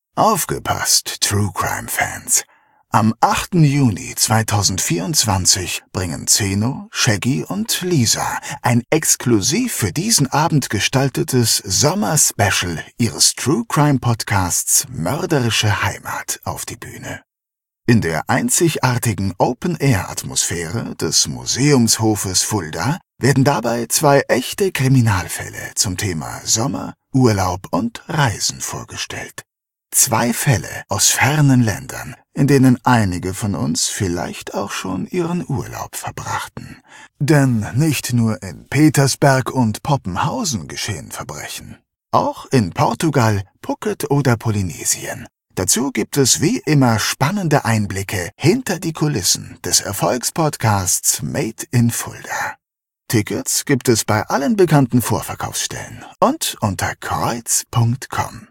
Aufgepasst, True Crime Fans! Am 8. Juni 2024 bringen Zeno, Shaggy und Lisa ein exklusiv für diesen Abend gestaltetes Sommer-Special ihres True Crime Podcasts Mörderische Heimat auf die Bühne. In der einzigartigen Open-Air-Atmosphäre des Museumshofes Fulda werden dabei 2 echte Kriminalfälle zum Thema Sommer, Urlaub und Reisen vorgestellt. 2 Fälle aus fernen Ländern, in denen einige von uns vielleicht auch schon ihren Urlaub verbrachten. Denn nicht nur in Petersberg und Poppenhausen geschehen Verbrechen. Auch in Portugal, Phuket oder Polynesien. Dazu gibt es wie immer spannende Einblicke hinter die Kulissen des Erfolgspodcasts Made in Fulda. Tickets gibt es bei allen bekannten Vorverkaufsstellen und unter kreuz.com.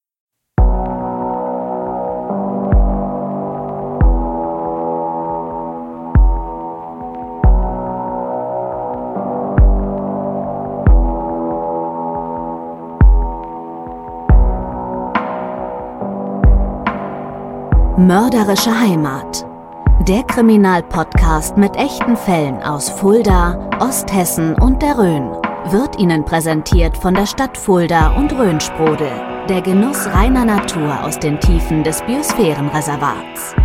Mörderische Heimat. Der Kriminalpodcast mit echten Fällen aus Fulda, Osthessen und der Rhön wird Ihnen präsentiert von der Stadt Fulda und Rhönsprudel. Der Genuss reiner Natur aus den Tiefen des Biosphärenreservats.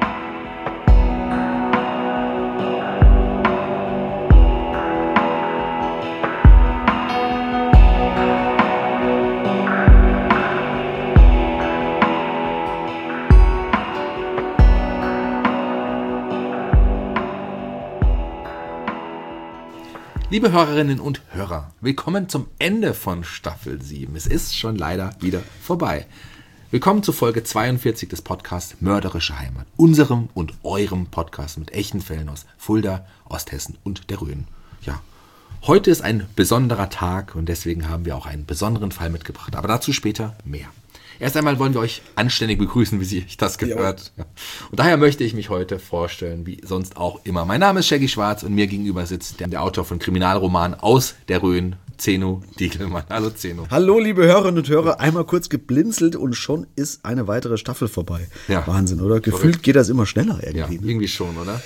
Liebe Hörerinnen und Hörer, willkommen zum Ende von Staffel 7. Es ist schon leider wieder vorbei. Willkommen zu Folge 42 des Podcasts Mörderische Heimat, unserem und eurem Podcast mit echten Fällen aus Fulda, Osthessen und der Rhön. Ja, heute ist ein besonderer Tag und deswegen haben wir auch einen besonderen Fall mitgebracht, aber dazu später mehr. Erst einmal wollen wir euch anständig begrüßen, wie sich das gehört. Ja. Und daher möchte ich mich heute vorstellen, wie sonst auch immer. Mein Name ist Shaggy Schwarz und mir gegenüber sitzt der Autor von Kriminalromanen aus der Rhön, Zeno Diegelmann. Hallo Zeno. Hallo liebe Hörerinnen und Hörer, einmal kurz geblinzelt und schon ist eine weitere Staffel vorbei. Ja. Wahnsinn, oder? Gefühlt geht das immer schneller irgendwie. Ja, irgendwie schon, oder?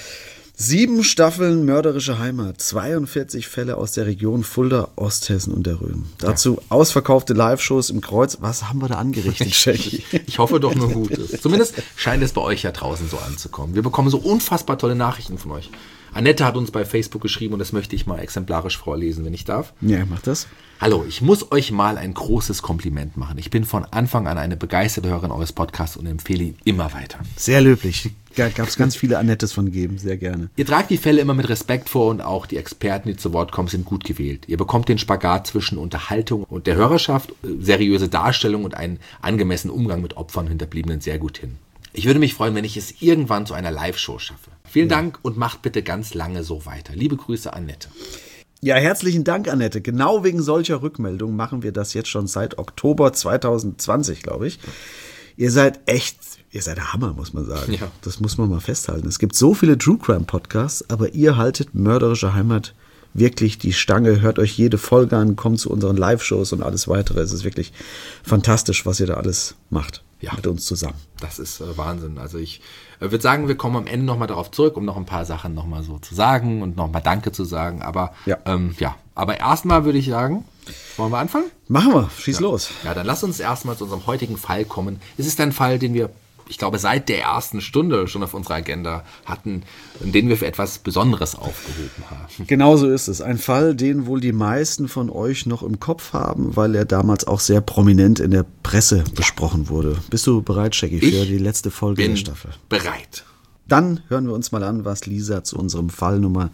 7 Staffeln Mörderische Heimat, 42 Fälle aus der Region Fulda, Osthessen und der Rhön. Dazu ausverkaufte Live-Shows im Kreuz. Was haben wir da angerichtet, Shaggy? Ich hoffe doch nur Gutes. Zumindest scheint es bei euch ja draußen so anzukommen. Wir bekommen so unfassbar tolle Nachrichten von euch. Annette hat uns bei Facebook geschrieben und das möchte ich mal exemplarisch vorlesen, wenn ich darf. Ja, mach das. Hallo, ich muss euch mal ein großes Kompliment machen. Ich bin von Anfang an eine begeisterte Hörerin eures Podcasts und empfehle ihn immer weiter. Sehr löblich. Gab es ganz viele Annettes von geben, sehr gerne. Ihr tragt die Fälle immer mit Respekt vor und auch die Experten, die zu Wort kommen, sind gut gewählt. Ihr bekommt den Spagat zwischen Unterhaltung und der Hörerschaft, seriöse Darstellung und einen angemessenen Umgang mit Opfern und Hinterbliebenen sehr gut hin. Ich würde mich freuen, wenn ich es irgendwann zu einer Live-Show schaffe. Vielen Dank und macht bitte ganz lange so weiter. Liebe Grüße, Annette. Ja, herzlichen Dank, Annette. Genau wegen solcher Rückmeldungen machen wir das jetzt schon seit Oktober 2020, glaube ich. Ihr seid der Hammer, muss man sagen. Ja. Das muss man mal festhalten. Es gibt so viele True Crime Podcasts, aber ihr haltet Mörderische Heimat wirklich die Stange. Hört euch jede Folge an, kommt zu unseren Live-Shows und alles weitere. Es ist wirklich fantastisch, was ihr da alles macht. Ja, mit uns zusammen. Das ist Wahnsinn. Also ich würde sagen, wir kommen am Ende nochmal darauf zurück, um noch ein paar Sachen nochmal so zu sagen und nochmal Danke zu sagen. Aber aber erstmal würde ich sagen, wollen wir anfangen? Machen wir, schieß los. Ja, dann lass uns erstmal zu unserem heutigen Fall kommen. Es ist ein Fall, den wir, ich glaube, seit der ersten Stunde schon auf unserer Agenda hatten, den wir für etwas Besonderes aufgehoben haben. Genau so ist es. Ein Fall, den wohl die meisten von euch noch im Kopf haben, weil er damals auch sehr prominent in der Presse besprochen wurde. Bist du bereit, Shaggy, für die letzte Folge der Staffel? Bereit. Dann hören wir uns mal an, was Lisa zu unserem Fall Nummer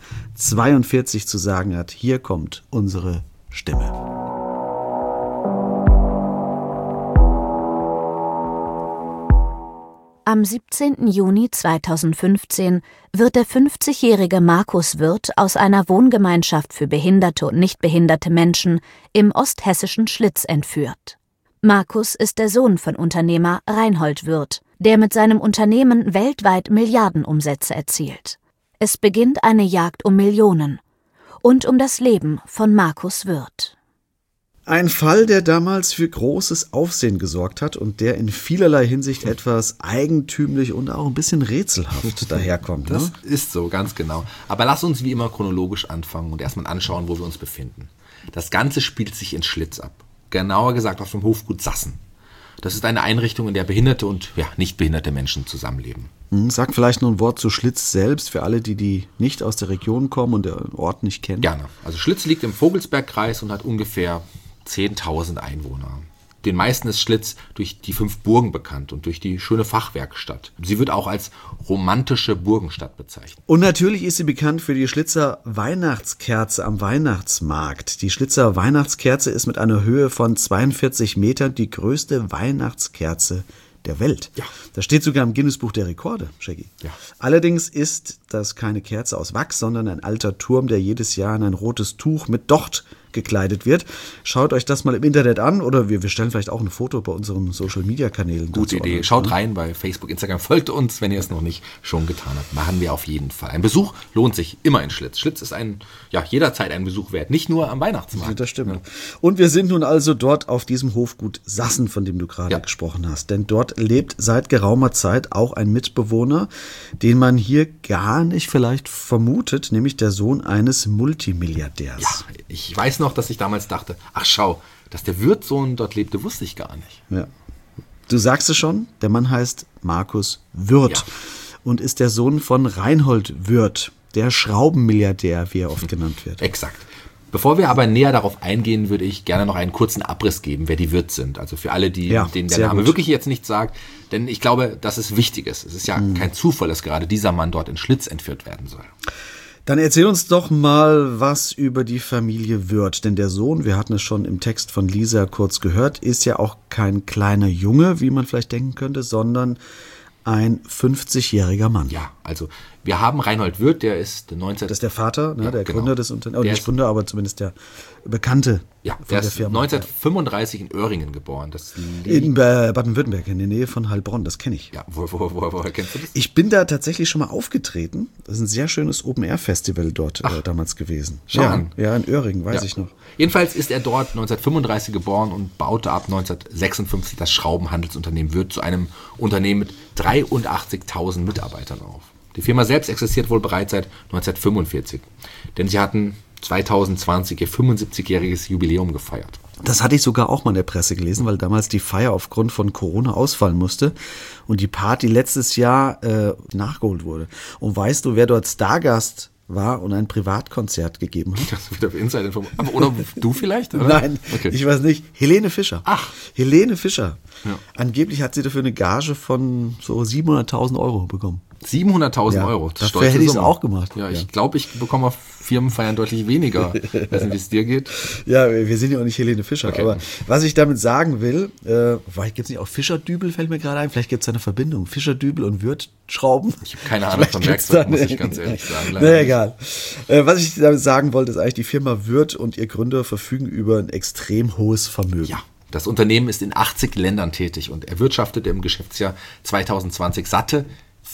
42 zu sagen hat. Hier kommt unsere Stimme. Am 17. Juni 2015 wird der 50-jährige Markus Wirth aus einer Wohngemeinschaft für behinderte und nicht behinderte Menschen im osthessischen Schlitz entführt. Markus ist der Sohn von Unternehmer Reinhold Wirth, der mit seinem Unternehmen weltweit Milliardenumsätze erzielt. Es beginnt eine Jagd um Millionen und um das Leben von Markus Wirth. Ein Fall, der damals für großes Aufsehen gesorgt hat und der in vielerlei Hinsicht etwas eigentümlich und auch ein bisschen rätselhaft daherkommt. Das ist so, ganz genau. Aber lass uns wie immer chronologisch anfangen und erstmal anschauen, wo wir uns befinden. Das Ganze spielt sich in Schlitz ab. Genauer gesagt auf dem Hofgut Sassen. Das ist eine Einrichtung, in der behinderte und nicht behinderte Menschen zusammenleben. Sag vielleicht noch ein Wort zu Schlitz selbst, für alle, die nicht aus der Region kommen und den Ort nicht kennen. Gerne. Also Schlitz liegt im Vogelsbergkreis und hat ungefähr 10.000 Einwohner. Den meisten ist Schlitz durch die 5 Burgen bekannt und durch die schöne Fachwerkstatt. Sie wird auch als romantische Burgenstadt bezeichnet. Und natürlich ist sie bekannt für die Schlitzer Weihnachtskerze am Weihnachtsmarkt. Die Schlitzer Weihnachtskerze ist mit einer Höhe von 42 Metern die größte Weihnachtskerze der Welt. Ja. Das steht sogar im Guinness-Buch der Rekorde, Shaggy. Ja. Allerdings ist das keine Kerze aus Wachs, sondern ein alter Turm, der jedes Jahr in ein rotes Tuch mit Docht gekleidet wird. Schaut euch das mal im Internet an oder wir stellen vielleicht auch ein Foto bei unseren Social-Media-Kanälen. Gute Idee. Schaut rein bei Facebook, Instagram. Folgt uns, wenn ihr es noch nicht schon getan habt. Machen wir auf jeden Fall. Ein Besuch lohnt sich immer in Schlitz. Schlitz ist jederzeit ein Besuch wert. Nicht nur am Weihnachtsmarkt. Das stimmt. Ja. Und wir sind nun also dort auf diesem Hofgut Sassen, von dem du gerade gesprochen hast. Denn dort lebt seit geraumer Zeit auch ein Mitbewohner, den man hier gar nicht vielleicht vermutet, nämlich der Sohn eines Multimilliardärs. Ja, ich weiß noch, dass ich damals dachte, ach schau, dass der Wirtssohn dort lebte, wusste ich gar nicht. Ja. Du sagst es schon, der Mann heißt Markus Wirth und ist der Sohn von Reinhold Wirth, der Schraubenmilliardär, wie er oft genannt wird. Exakt. Bevor wir aber näher darauf eingehen, würde ich gerne noch einen kurzen Abriss geben, wer die Wirth sind. Also für alle, denen der Name wirklich jetzt nicht sagt. Denn ich glaube, dass es wichtig ist. Es ist ja kein Zufall, dass gerade dieser Mann dort in Schlitz entführt werden soll. Dann erzähl uns doch mal was über die Familie Wirth. Denn der Sohn, wir hatten es schon im Text von Lisa kurz gehört, ist ja auch kein kleiner Junge, wie man vielleicht denken könnte, sondern ein 50-jähriger Mann. Ja, also wir haben Reinhold Wirth, der ist 19... Das ist der Vater, der Gründer des Unternehmens. Nicht Gründer, aber zumindest der Bekannte von der Firma. 1935 in Öhringen geboren. In Baden-Württemberg, in der Nähe von Heilbronn, das kenne ich. Ja, woher kennst du das? Ich bin da tatsächlich schon mal aufgetreten. Das ist ein sehr schönes Open-Air-Festival dort damals gewesen. Ja, in Öhringen, weiß ich noch. Jedenfalls ist er dort 1935 geboren und baute ab 1956 das Schraubenhandelsunternehmen Wirth zu einem Unternehmen mit 83.000 Mitarbeitern auf. Die Firma selbst existiert wohl bereits seit 1945, denn sie hatten 2020 ihr 75-jähriges Jubiläum gefeiert. Das hatte ich sogar auch mal in der Presse gelesen, weil damals die Feier aufgrund von Corona ausfallen musste und die Party letztes Jahr nachgeholt wurde. Und weißt du, wer dort Stargast war und ein Privatkonzert gegeben hat? Das ist wieder Inside-Information. Oder du vielleicht? Oder? Nein, ich weiß nicht. Helene Fischer. Ach. Helene Fischer. Ja. Angeblich hat sie dafür eine Gage von so 700.000 Euro bekommen. 700.000 Euro. Dafür hätte ich es auch gemacht. Ja, ich glaube, ich bekomme auf Firmenfeiern deutlich weniger. Ich weiß nicht, wie es dir geht. Ja, wir sind ja auch nicht Helene Fischer. Okay. Aber was ich damit sagen will, gibt es nicht auch Fischerdübel, fällt mir gerade ein. Vielleicht gibt es eine Verbindung. Fischerdübel und Wirth-Schrauben. Ich habe keine Ahnung von Werkzeug, muss ich ganz ehrlich sagen. Na egal. Was ich damit sagen wollte, ist eigentlich, die Firma Wirth und ihr Gründer verfügen über ein extrem hohes Vermögen. Ja. Das Unternehmen ist in 80 Ländern tätig und erwirtschaftete im Geschäftsjahr 2020 satte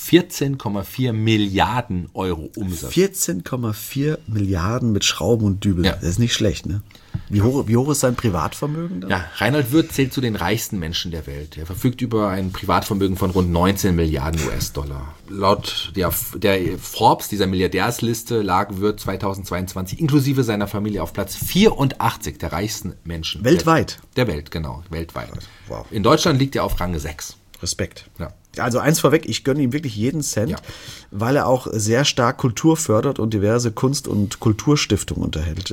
14,4 Milliarden Euro Umsatz. 14,4 Milliarden mit Schrauben und Dübel. Ja. Das ist nicht schlecht, ne? Wie hoch ist sein Privatvermögen dann? Ja, Reinhold Wirth zählt zu den reichsten Menschen der Welt. Er verfügt über ein Privatvermögen von rund 19 Milliarden US-Dollar. Laut der Forbes, dieser Milliardärsliste, lag Wirth 2022 inklusive seiner Familie auf Platz 84 der reichsten Menschen. Weltweit? Der Welt, genau, weltweit. Wow. In Deutschland liegt er auf Rang 6. Respekt. Ja. Also eins vorweg, ich gönne ihm wirklich jeden Cent, weil er auch sehr stark Kultur fördert und diverse Kunst- und Kulturstiftungen unterhält.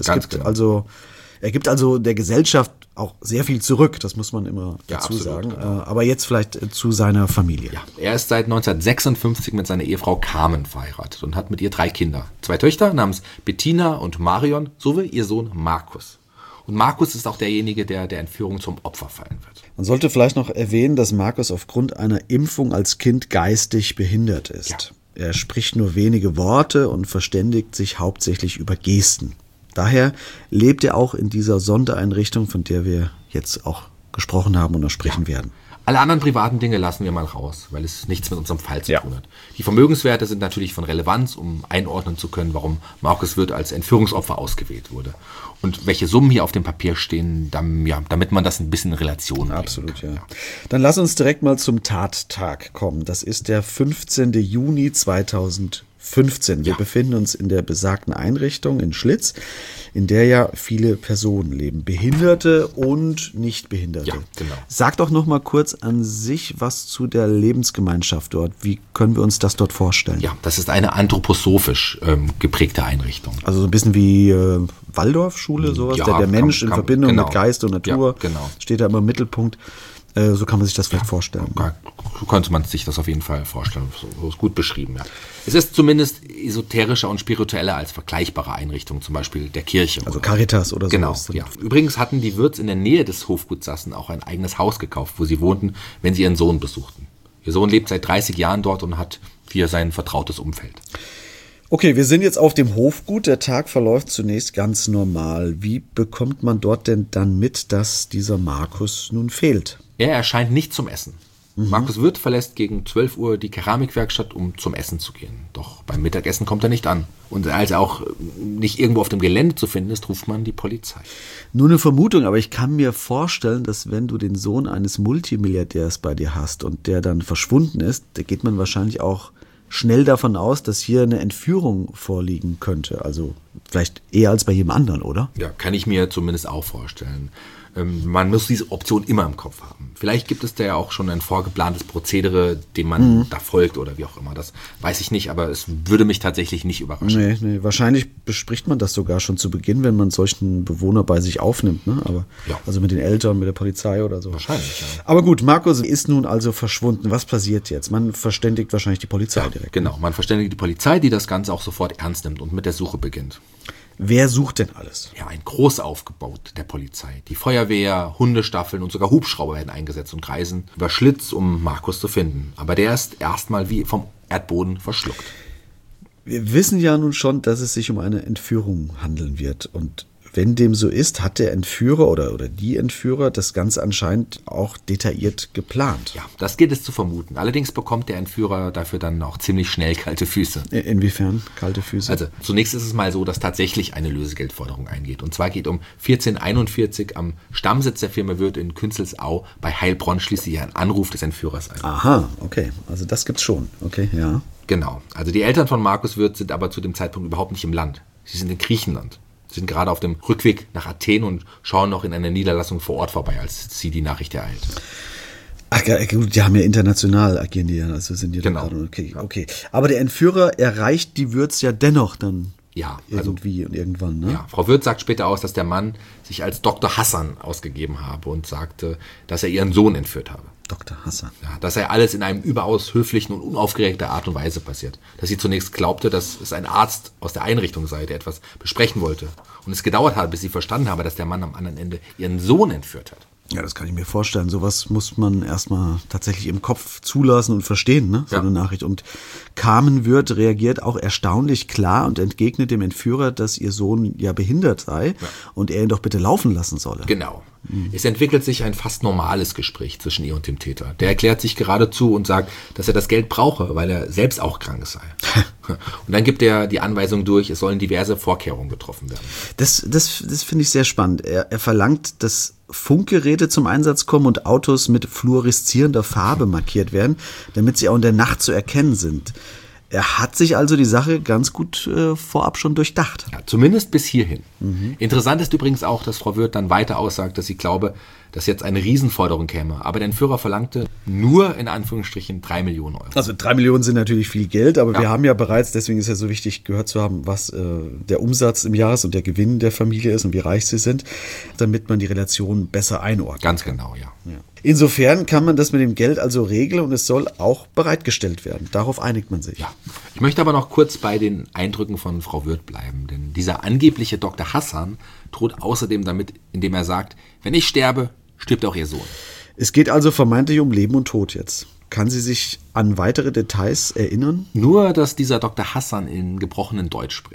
Er gibt also der Gesellschaft auch sehr viel zurück, das muss man immer dazu sagen. Genau. Aber jetzt vielleicht zu seiner Familie. Ja, er ist seit 1956 mit seiner Ehefrau Carmen verheiratet und hat mit ihr 3 Kinder. 2 Töchter namens Bettina und Marion sowie ihr Sohn Markus. Und Markus ist auch derjenige, der der Entführung zum Opfer fallen wird. Man sollte vielleicht noch erwähnen, dass Markus aufgrund einer Impfung als Kind geistig behindert ist. Ja. Er spricht nur wenige Worte und verständigt sich hauptsächlich über Gesten. Daher lebt er auch in dieser Sondereinrichtung, von der wir jetzt auch gesprochen haben und noch sprechen werden. Alle anderen privaten Dinge lassen wir mal raus, weil es nichts mit unserem Fall zu tun hat. Die Vermögenswerte sind natürlich von Relevanz, um einordnen zu können, warum Markus Wirth als Entführungsopfer ausgewählt wurde. Und welche Summen hier auf dem Papier stehen, damit man das ein bisschen in Relation bringt. Absolut, ja. Dann lass uns direkt mal zum Tattag kommen. Das ist der 15. Juni 2015. Wir befinden uns in der besagten Einrichtung in Schlitz, in der ja viele Personen leben. Behinderte und Nichtbehinderte. Ja, genau. Sag doch noch mal kurz an sich was zu der Lebensgemeinschaft dort. Wie können wir uns das dort vorstellen? Ja, das ist eine anthroposophisch geprägte Einrichtung. Also so ein bisschen wie Waldorfschule, sowas, Ja, der Mensch in Verbindung genau. mit Geist und Natur genau. steht da immer im Mittelpunkt. So kann man sich das vielleicht vorstellen. So könnte man sich das auf jeden Fall vorstellen. So ist gut beschrieben, ja. Es ist zumindest esoterischer und spiritueller als vergleichbare Einrichtungen, zum Beispiel der Kirche. Also Caritas oder genau, sowas. Ja. Übrigens hatten die Wirths in der Nähe des Hofgutsassen auch ein eigenes Haus gekauft, wo sie wohnten, wenn sie ihren Sohn besuchten. Ihr Sohn lebt seit 30 Jahren dort und hat hier sein vertrautes Umfeld. Okay, wir sind jetzt auf dem Hofgut. Der Tag verläuft zunächst ganz normal. Wie bekommt man dort denn dann mit, dass dieser Markus nun fehlt? Er erscheint nicht zum Essen. Markus Wirth verlässt gegen 12 Uhr die Keramikwerkstatt, um zum Essen zu gehen. Doch beim Mittagessen kommt er nicht an. Und als er auch nicht irgendwo auf dem Gelände zu finden ist, ruft man die Polizei. Nur eine Vermutung, aber ich kann mir vorstellen, dass wenn du den Sohn eines Multimilliardärs bei dir hast und der dann verschwunden ist, da geht man wahrscheinlich auch schnell davon aus, dass hier eine Entführung vorliegen könnte. Also vielleicht eher als bei jedem anderen, oder? Ja, kann ich mir zumindest auch vorstellen. Man muss diese Option immer im Kopf haben. Vielleicht gibt es da ja auch schon ein vorgeplantes Prozedere, dem man da folgt oder wie auch immer. Das weiß ich nicht, aber es würde mich tatsächlich nicht überraschen. Nee, wahrscheinlich bespricht man das sogar schon zu Beginn, wenn man solchen Bewohner bei sich aufnimmt. Ne? Aber, ja. Also mit den Eltern, mit der Polizei oder so. Wahrscheinlich, ja. Aber gut, Markus ist nun also verschwunden. Was passiert jetzt? Man verständigt wahrscheinlich die Polizei direkt. Genau, man verständigt die Polizei, die das Ganze auch sofort ernst nimmt und mit der Suche beginnt. Wer sucht denn alles? Ja, ein Großaufgebot der Polizei. Die Feuerwehr, Hundestaffeln und sogar Hubschrauber werden eingesetzt und kreisen über Schlitz, um Markus zu finden. Aber der ist erstmal wie vom Erdboden verschluckt. Wir wissen ja nun schon, dass es sich um eine Entführung handeln wird. Und wenn dem so ist, hat der Entführer oder die Entführer das Ganze anscheinend auch detailliert geplant. Ja, das gilt es zu vermuten. Allerdings bekommt der Entführer dafür dann auch ziemlich schnell kalte Füße. Inwiefern kalte Füße? Also zunächst ist es mal so, dass tatsächlich eine Lösegeldforderung eingeht. Und zwar geht um 1441 am Stammsitz der Firma Wirth in Künzelsau bei Heilbronn schließlich ein Anruf des Entführers ein. Aha, okay. Also das gibt's schon. Okay, ja. Genau. Also die Eltern von Markus Wirth sind aber zu dem Zeitpunkt überhaupt nicht im Land. Sie sind in Griechenland. Sie sind gerade auf dem Rückweg nach Athen und schauen noch in einer Niederlassung vor Ort vorbei, als sie die Nachricht ereilt. Ach gut, die haben ja international agieren die ja, also sind die genau. Okay. Aber der Entführer erreicht die Wirths ja dennoch dann. Ja, irgendwie und irgendwann, ne? Ja, Frau Wirth sagt später aus, dass der Mann sich als Dr. Hassan ausgegeben habe und sagte, dass er ihren Sohn entführt habe. Dr. Hassan. Ja, dass er alles in einem überaus höflichen und unaufgeregter Art und Weise passiert. Dass sie zunächst glaubte, dass es ein Arzt aus der Einrichtung sei, der etwas besprechen wollte. Und es gedauert hat, bis sie verstanden habe, dass der Mann am anderen Ende ihren Sohn entführt hat. Ja, das kann ich mir vorstellen. Sowas muss man erstmal tatsächlich im Kopf zulassen und verstehen, ne? So eine Nachricht. Und Carmen Wirth reagiert auch erstaunlich klar und entgegnet dem Entführer, dass ihr Sohn ja behindert sei und er ihn doch bitte laufen lassen solle. Genau. Es entwickelt sich ein fast normales Gespräch zwischen ihr und dem Täter. Der erklärt sich geradezu und sagt, dass er das Geld brauche, weil er selbst auch krank sei. Und dann gibt er die Anweisung durch, es sollen diverse Vorkehrungen getroffen werden. Das finde ich sehr spannend. Er verlangt, dass Funkgeräte zum Einsatz kommen und Autos mit fluoreszierender Farbe markiert werden, damit sie auch in der Nacht zu erkennen sind. Er hat sich also die Sache ganz gut vorab schon durchdacht. Ja, zumindest bis hierhin. Interessant ist übrigens auch, dass Frau Wirth dann weiter aussagt, dass sie glaube, dass jetzt eine Riesenforderung käme. Aber der Entführer verlangte nur in Anführungsstrichen 3 Millionen Euro. Also 3 Millionen sind natürlich viel Geld, aber wir haben ja bereits, deswegen ist ja so wichtig gehört zu haben, was der Umsatz im Jahres- und der Gewinn der Familie ist und wie reich sie sind, damit man die Relation besser einordnet. Ganz genau, ja. Insofern kann man das mit dem Geld also regeln und es soll auch bereitgestellt werden. Darauf einigt man sich. Ja. Ich möchte aber noch kurz bei den Eindrücken von Frau Wirth bleiben, denn dieser angebliche Dr. Hassan droht außerdem damit, indem er sagt, wenn ich sterbe, stirbt auch ihr Sohn. Es geht also vermeintlich um Leben und Tod jetzt. Kann sie sich an weitere Details erinnern? Nur, dass dieser Dr. Hassan in gebrochenem Deutsch spricht.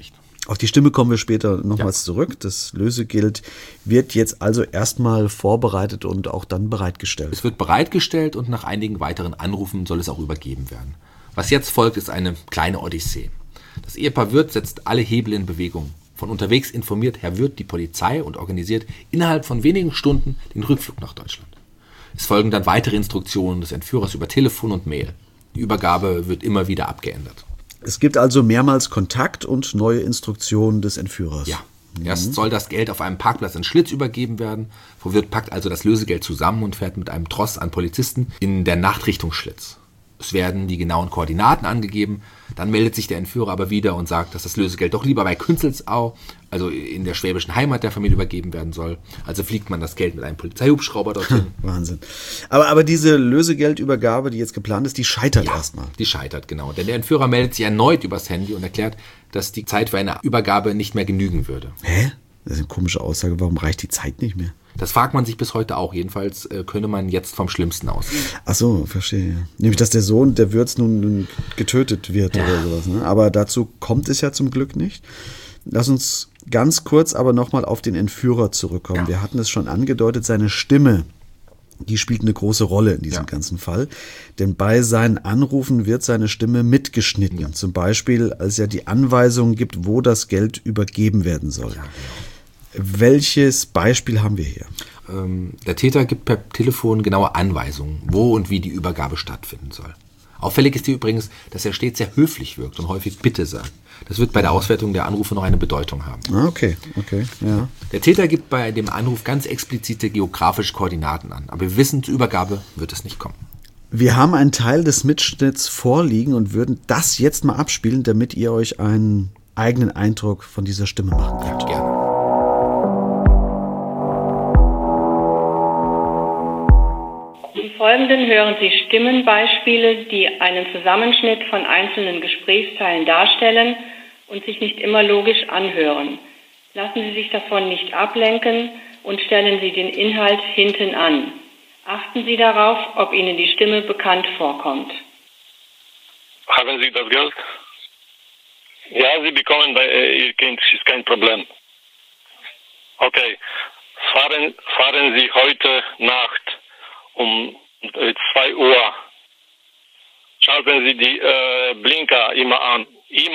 Auf die Stimme kommen wir später nochmals zurück. Das Lösegeld wird jetzt also erstmal vorbereitet und auch dann bereitgestellt. Es wird bereitgestellt und nach einigen weiteren Anrufen soll es auch übergeben werden. Was jetzt folgt, ist eine kleine Odyssee. Das Ehepaar Wirth setzt alle Hebel in Bewegung. Von unterwegs informiert Herr Wirth die Polizei und organisiert innerhalb von wenigen Stunden den Rückflug nach Deutschland. Es folgen dann weitere Instruktionen des Entführers über Telefon und Mail. Die Übergabe wird immer wieder abgeändert. Es gibt also mehrmals Kontakt und neue Instruktionen des Entführers. Ja, erst soll das Geld auf einem Parkplatz in Schlitz übergeben werden. Frau Wirth packt also das Lösegeld zusammen und fährt mit einem Tross an Polizisten in der Nacht Richtung Schlitz. Es werden die genauen Koordinaten angegeben. Dann meldet sich der Entführer aber wieder und sagt, dass das Lösegeld doch lieber bei Künzelsau, also in der schwäbischen Heimat der Familie, übergeben werden soll. Also fliegt man das Geld mit einem Polizeihubschrauber dorthin. Wahnsinn. Aber diese Lösegeldübergabe, die jetzt geplant ist, die scheitert erstmal. Die scheitert, genau. Denn der Entführer meldet sich erneut übers Handy und erklärt, dass die Zeit für eine Übergabe nicht mehr genügen würde. Hä? Das ist eine komische Aussage. Warum reicht die Zeit nicht mehr? Das fragt man sich bis heute auch. Jedenfalls könne man jetzt vom Schlimmsten ausgehen. Ach so, verstehe. Nämlich, dass der Sohn der Wirth nun getötet wird oder sowas. Ne? Aber dazu kommt es ja zum Glück nicht. Lass uns ganz kurz aber nochmal auf den Entführer zurückkommen. Ja. Wir hatten es schon angedeutet, seine Stimme, die spielt eine große Rolle in diesem ganzen Fall. Denn bei seinen Anrufen wird seine Stimme mitgeschnitten. Ja. Zum Beispiel, als er die Anweisungen gibt, wo das Geld übergeben werden soll. Ja, genau. Welches Beispiel haben wir hier? Der Täter gibt per Telefon genaue Anweisungen, wo und wie die Übergabe stattfinden soll. Auffällig ist hier übrigens, dass er stets sehr höflich wirkt und häufig Bitte sagt. Das wird bei der Auswertung der Anrufe noch eine Bedeutung haben. Okay, ja. Der Täter gibt bei dem Anruf ganz explizite geografische Koordinaten an. Aber wir wissen, zur Übergabe wird es nicht kommen. Wir haben einen Teil des Mitschnitts vorliegen und würden das jetzt mal abspielen, damit ihr euch einen eigenen Eindruck von dieser Stimme machen könnt. Ja, gerne. Im Folgenden hören Sie Stimmenbeispiele, die einen Zusammenschnitt von einzelnen Gesprächsteilen darstellen und sich nicht immer logisch anhören. Lassen Sie sich davon nicht ablenken und stellen Sie den Inhalt hinten an. Achten Sie darauf, ob Ihnen die Stimme bekannt vorkommt. Haben Sie das Geld? Ja, Sie bekommen bei Ihr Kind, ist kein Problem. Okay, fahren Sie heute Nacht um 2 Uhr. Schalten Sie die Blinker immer an.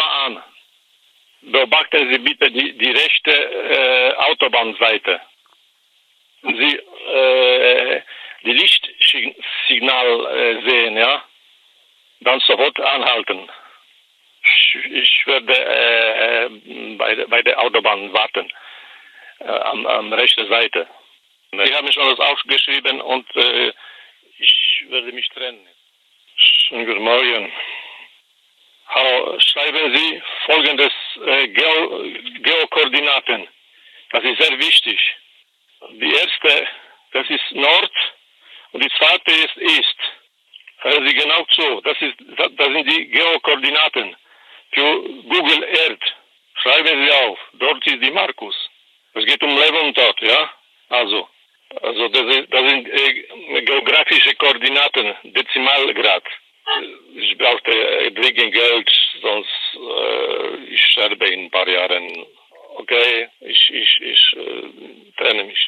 Beobachten Sie bitte die rechte Autobahnseite. Sie die Lichtsignal sehen, ja? Dann sofort anhalten. Ich werde bei der Autobahn warten. Am rechten Seite. Ich habe schon alles aufgeschrieben und ich werde mich trennen. Schönen guten Morgen. Hallo, schreiben Sie folgendes Geokoordinaten. Das ist sehr wichtig. Die erste, das ist Nord und die zweite ist Ist. Hören Sie genau zu. Das sind die Geokoordinaten für Google Earth. Schreiben Sie auf. Dort ist die Markus. Es geht um Leben und Tod, ja? Also das sind geografische Koordinaten, Dezimalgrad. Ich brauchte dringend Geld, sonst ich sterbe in ein paar Jahren. Okay, ich trenne mich.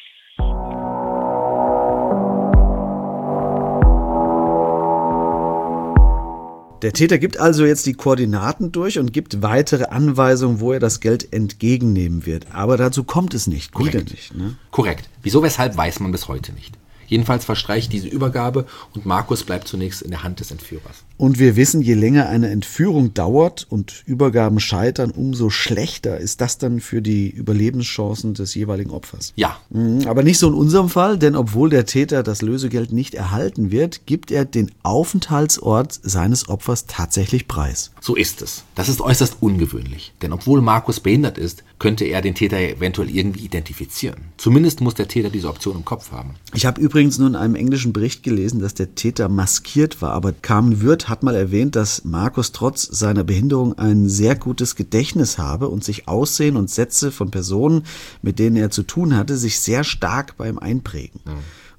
Der Täter gibt also jetzt die Koordinaten durch und gibt weitere Anweisungen, wo er das Geld entgegennehmen wird. Aber dazu kommt es nicht. Korrekt. Nicht, ne? Korrekt. Wieso, weshalb, weiß man bis heute nicht. Jedenfalls verstreicht diese Übergabe und Markus bleibt zunächst in der Hand des Entführers. Und wir wissen, je länger eine Entführung dauert und Übergaben scheitern, umso schlechter ist das dann für die Überlebenschancen des jeweiligen Opfers. Ja. Aber nicht so in unserem Fall, denn obwohl der Täter das Lösegeld nicht erhalten wird, gibt er den Aufenthaltsort seines Opfers tatsächlich preis. So ist es. Das ist äußerst ungewöhnlich, denn obwohl Markus behindert ist, könnte er den Täter eventuell irgendwie identifizieren. Zumindest muss der Täter diese Option im Kopf haben. Ich habe übrigens nur in einem englischen Bericht gelesen, dass der Täter maskiert war, aber Carmen Wirth hat mal erwähnt, dass Markus trotz seiner Behinderung ein sehr gutes Gedächtnis habe und sich Aussehen und Sätze von Personen, mit denen er zu tun hatte, sich sehr stark bei ihm einprägen.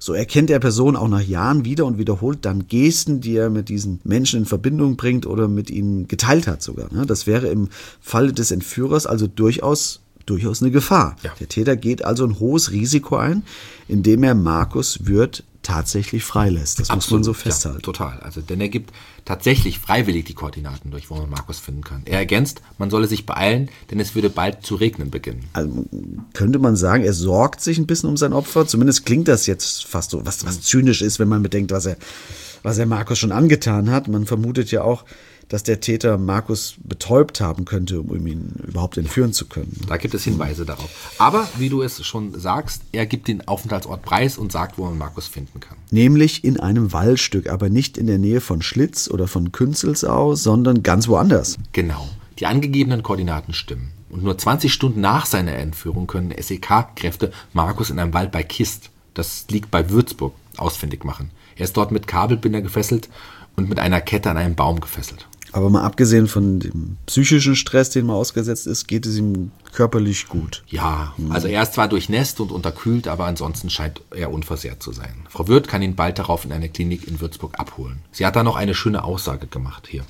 So erkennt er Personen auch nach Jahren wieder und wiederholt dann Gesten, die er mit diesen Menschen in Verbindung bringt oder mit ihnen geteilt hat sogar. Das wäre im Falle des Entführers also durchaus eine Gefahr. Ja. Der Täter geht also ein hohes Risiko ein, indem er Markus Würth tatsächlich freilässt. Das muss man so festhalten. Ja, total. Also, denn er gibt tatsächlich freiwillig die Koordinaten durch, wo man Markus finden kann. Er ergänzt, man solle sich beeilen, denn es würde bald zu regnen beginnen. Also könnte man sagen, er sorgt sich ein bisschen um sein Opfer. Zumindest klingt das jetzt fast so, was zynisch ist, wenn man bedenkt, was er Markus schon angetan hat. Man vermutet ja auch, dass der Täter Markus betäubt haben könnte, um ihn überhaupt entführen zu können. Da gibt es Hinweise darauf. Aber, wie du es schon sagst, er gibt den Aufenthaltsort preis und sagt, wo man Markus finden kann. Nämlich in einem Waldstück, aber nicht in der Nähe von Schlitz oder von Künzelsau, sondern ganz woanders. Genau. Die angegebenen Koordinaten stimmen. Und nur 20 Stunden nach seiner Entführung können SEK-Kräfte Markus in einem Wald bei Kist, das liegt bei Würzburg, ausfindig machen. Er ist dort mit Kabelbinder gefesselt und mit einer Kette an einem Baum gefesselt. Aber mal abgesehen von dem psychischen Stress, den man ausgesetzt ist, geht es ihm körperlich gut. Ja, also er ist zwar durchnässt und unterkühlt, aber ansonsten scheint er unversehrt zu sein. Frau Würth kann ihn bald darauf in einer Klinik in Würzburg abholen. Sie hat da noch eine schöne Aussage gemacht hier.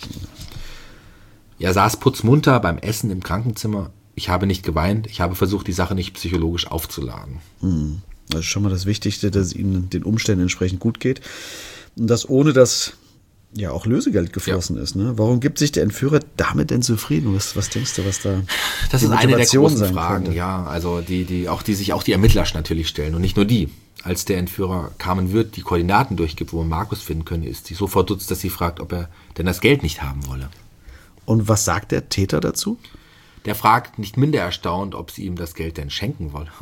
Er saß putzmunter beim Essen im Krankenzimmer. Ich habe nicht geweint, ich habe versucht, die Sache nicht psychologisch aufzuladen. Das ist schon mal das Wichtigste, dass es ihm den Umständen entsprechend gut geht. Und das ohne dass ja auch Lösegeld geflossen ist. Ne? Warum gibt sich der Entführer damit denn zufrieden? Was denkst du, was da das ist eine der großen Fragen, könnte? Ja, also die sich auch die Ermittler natürlich stellen und nicht nur die. Als der Entführer Carmen Würth die Koordinaten durchgibt, wo man Markus finden könne, ist sie so verdutzt, dass sie fragt, ob er denn das Geld nicht haben wolle. Und was sagt der Täter dazu? Der fragt nicht minder erstaunt, ob sie ihm das Geld denn schenken wolle.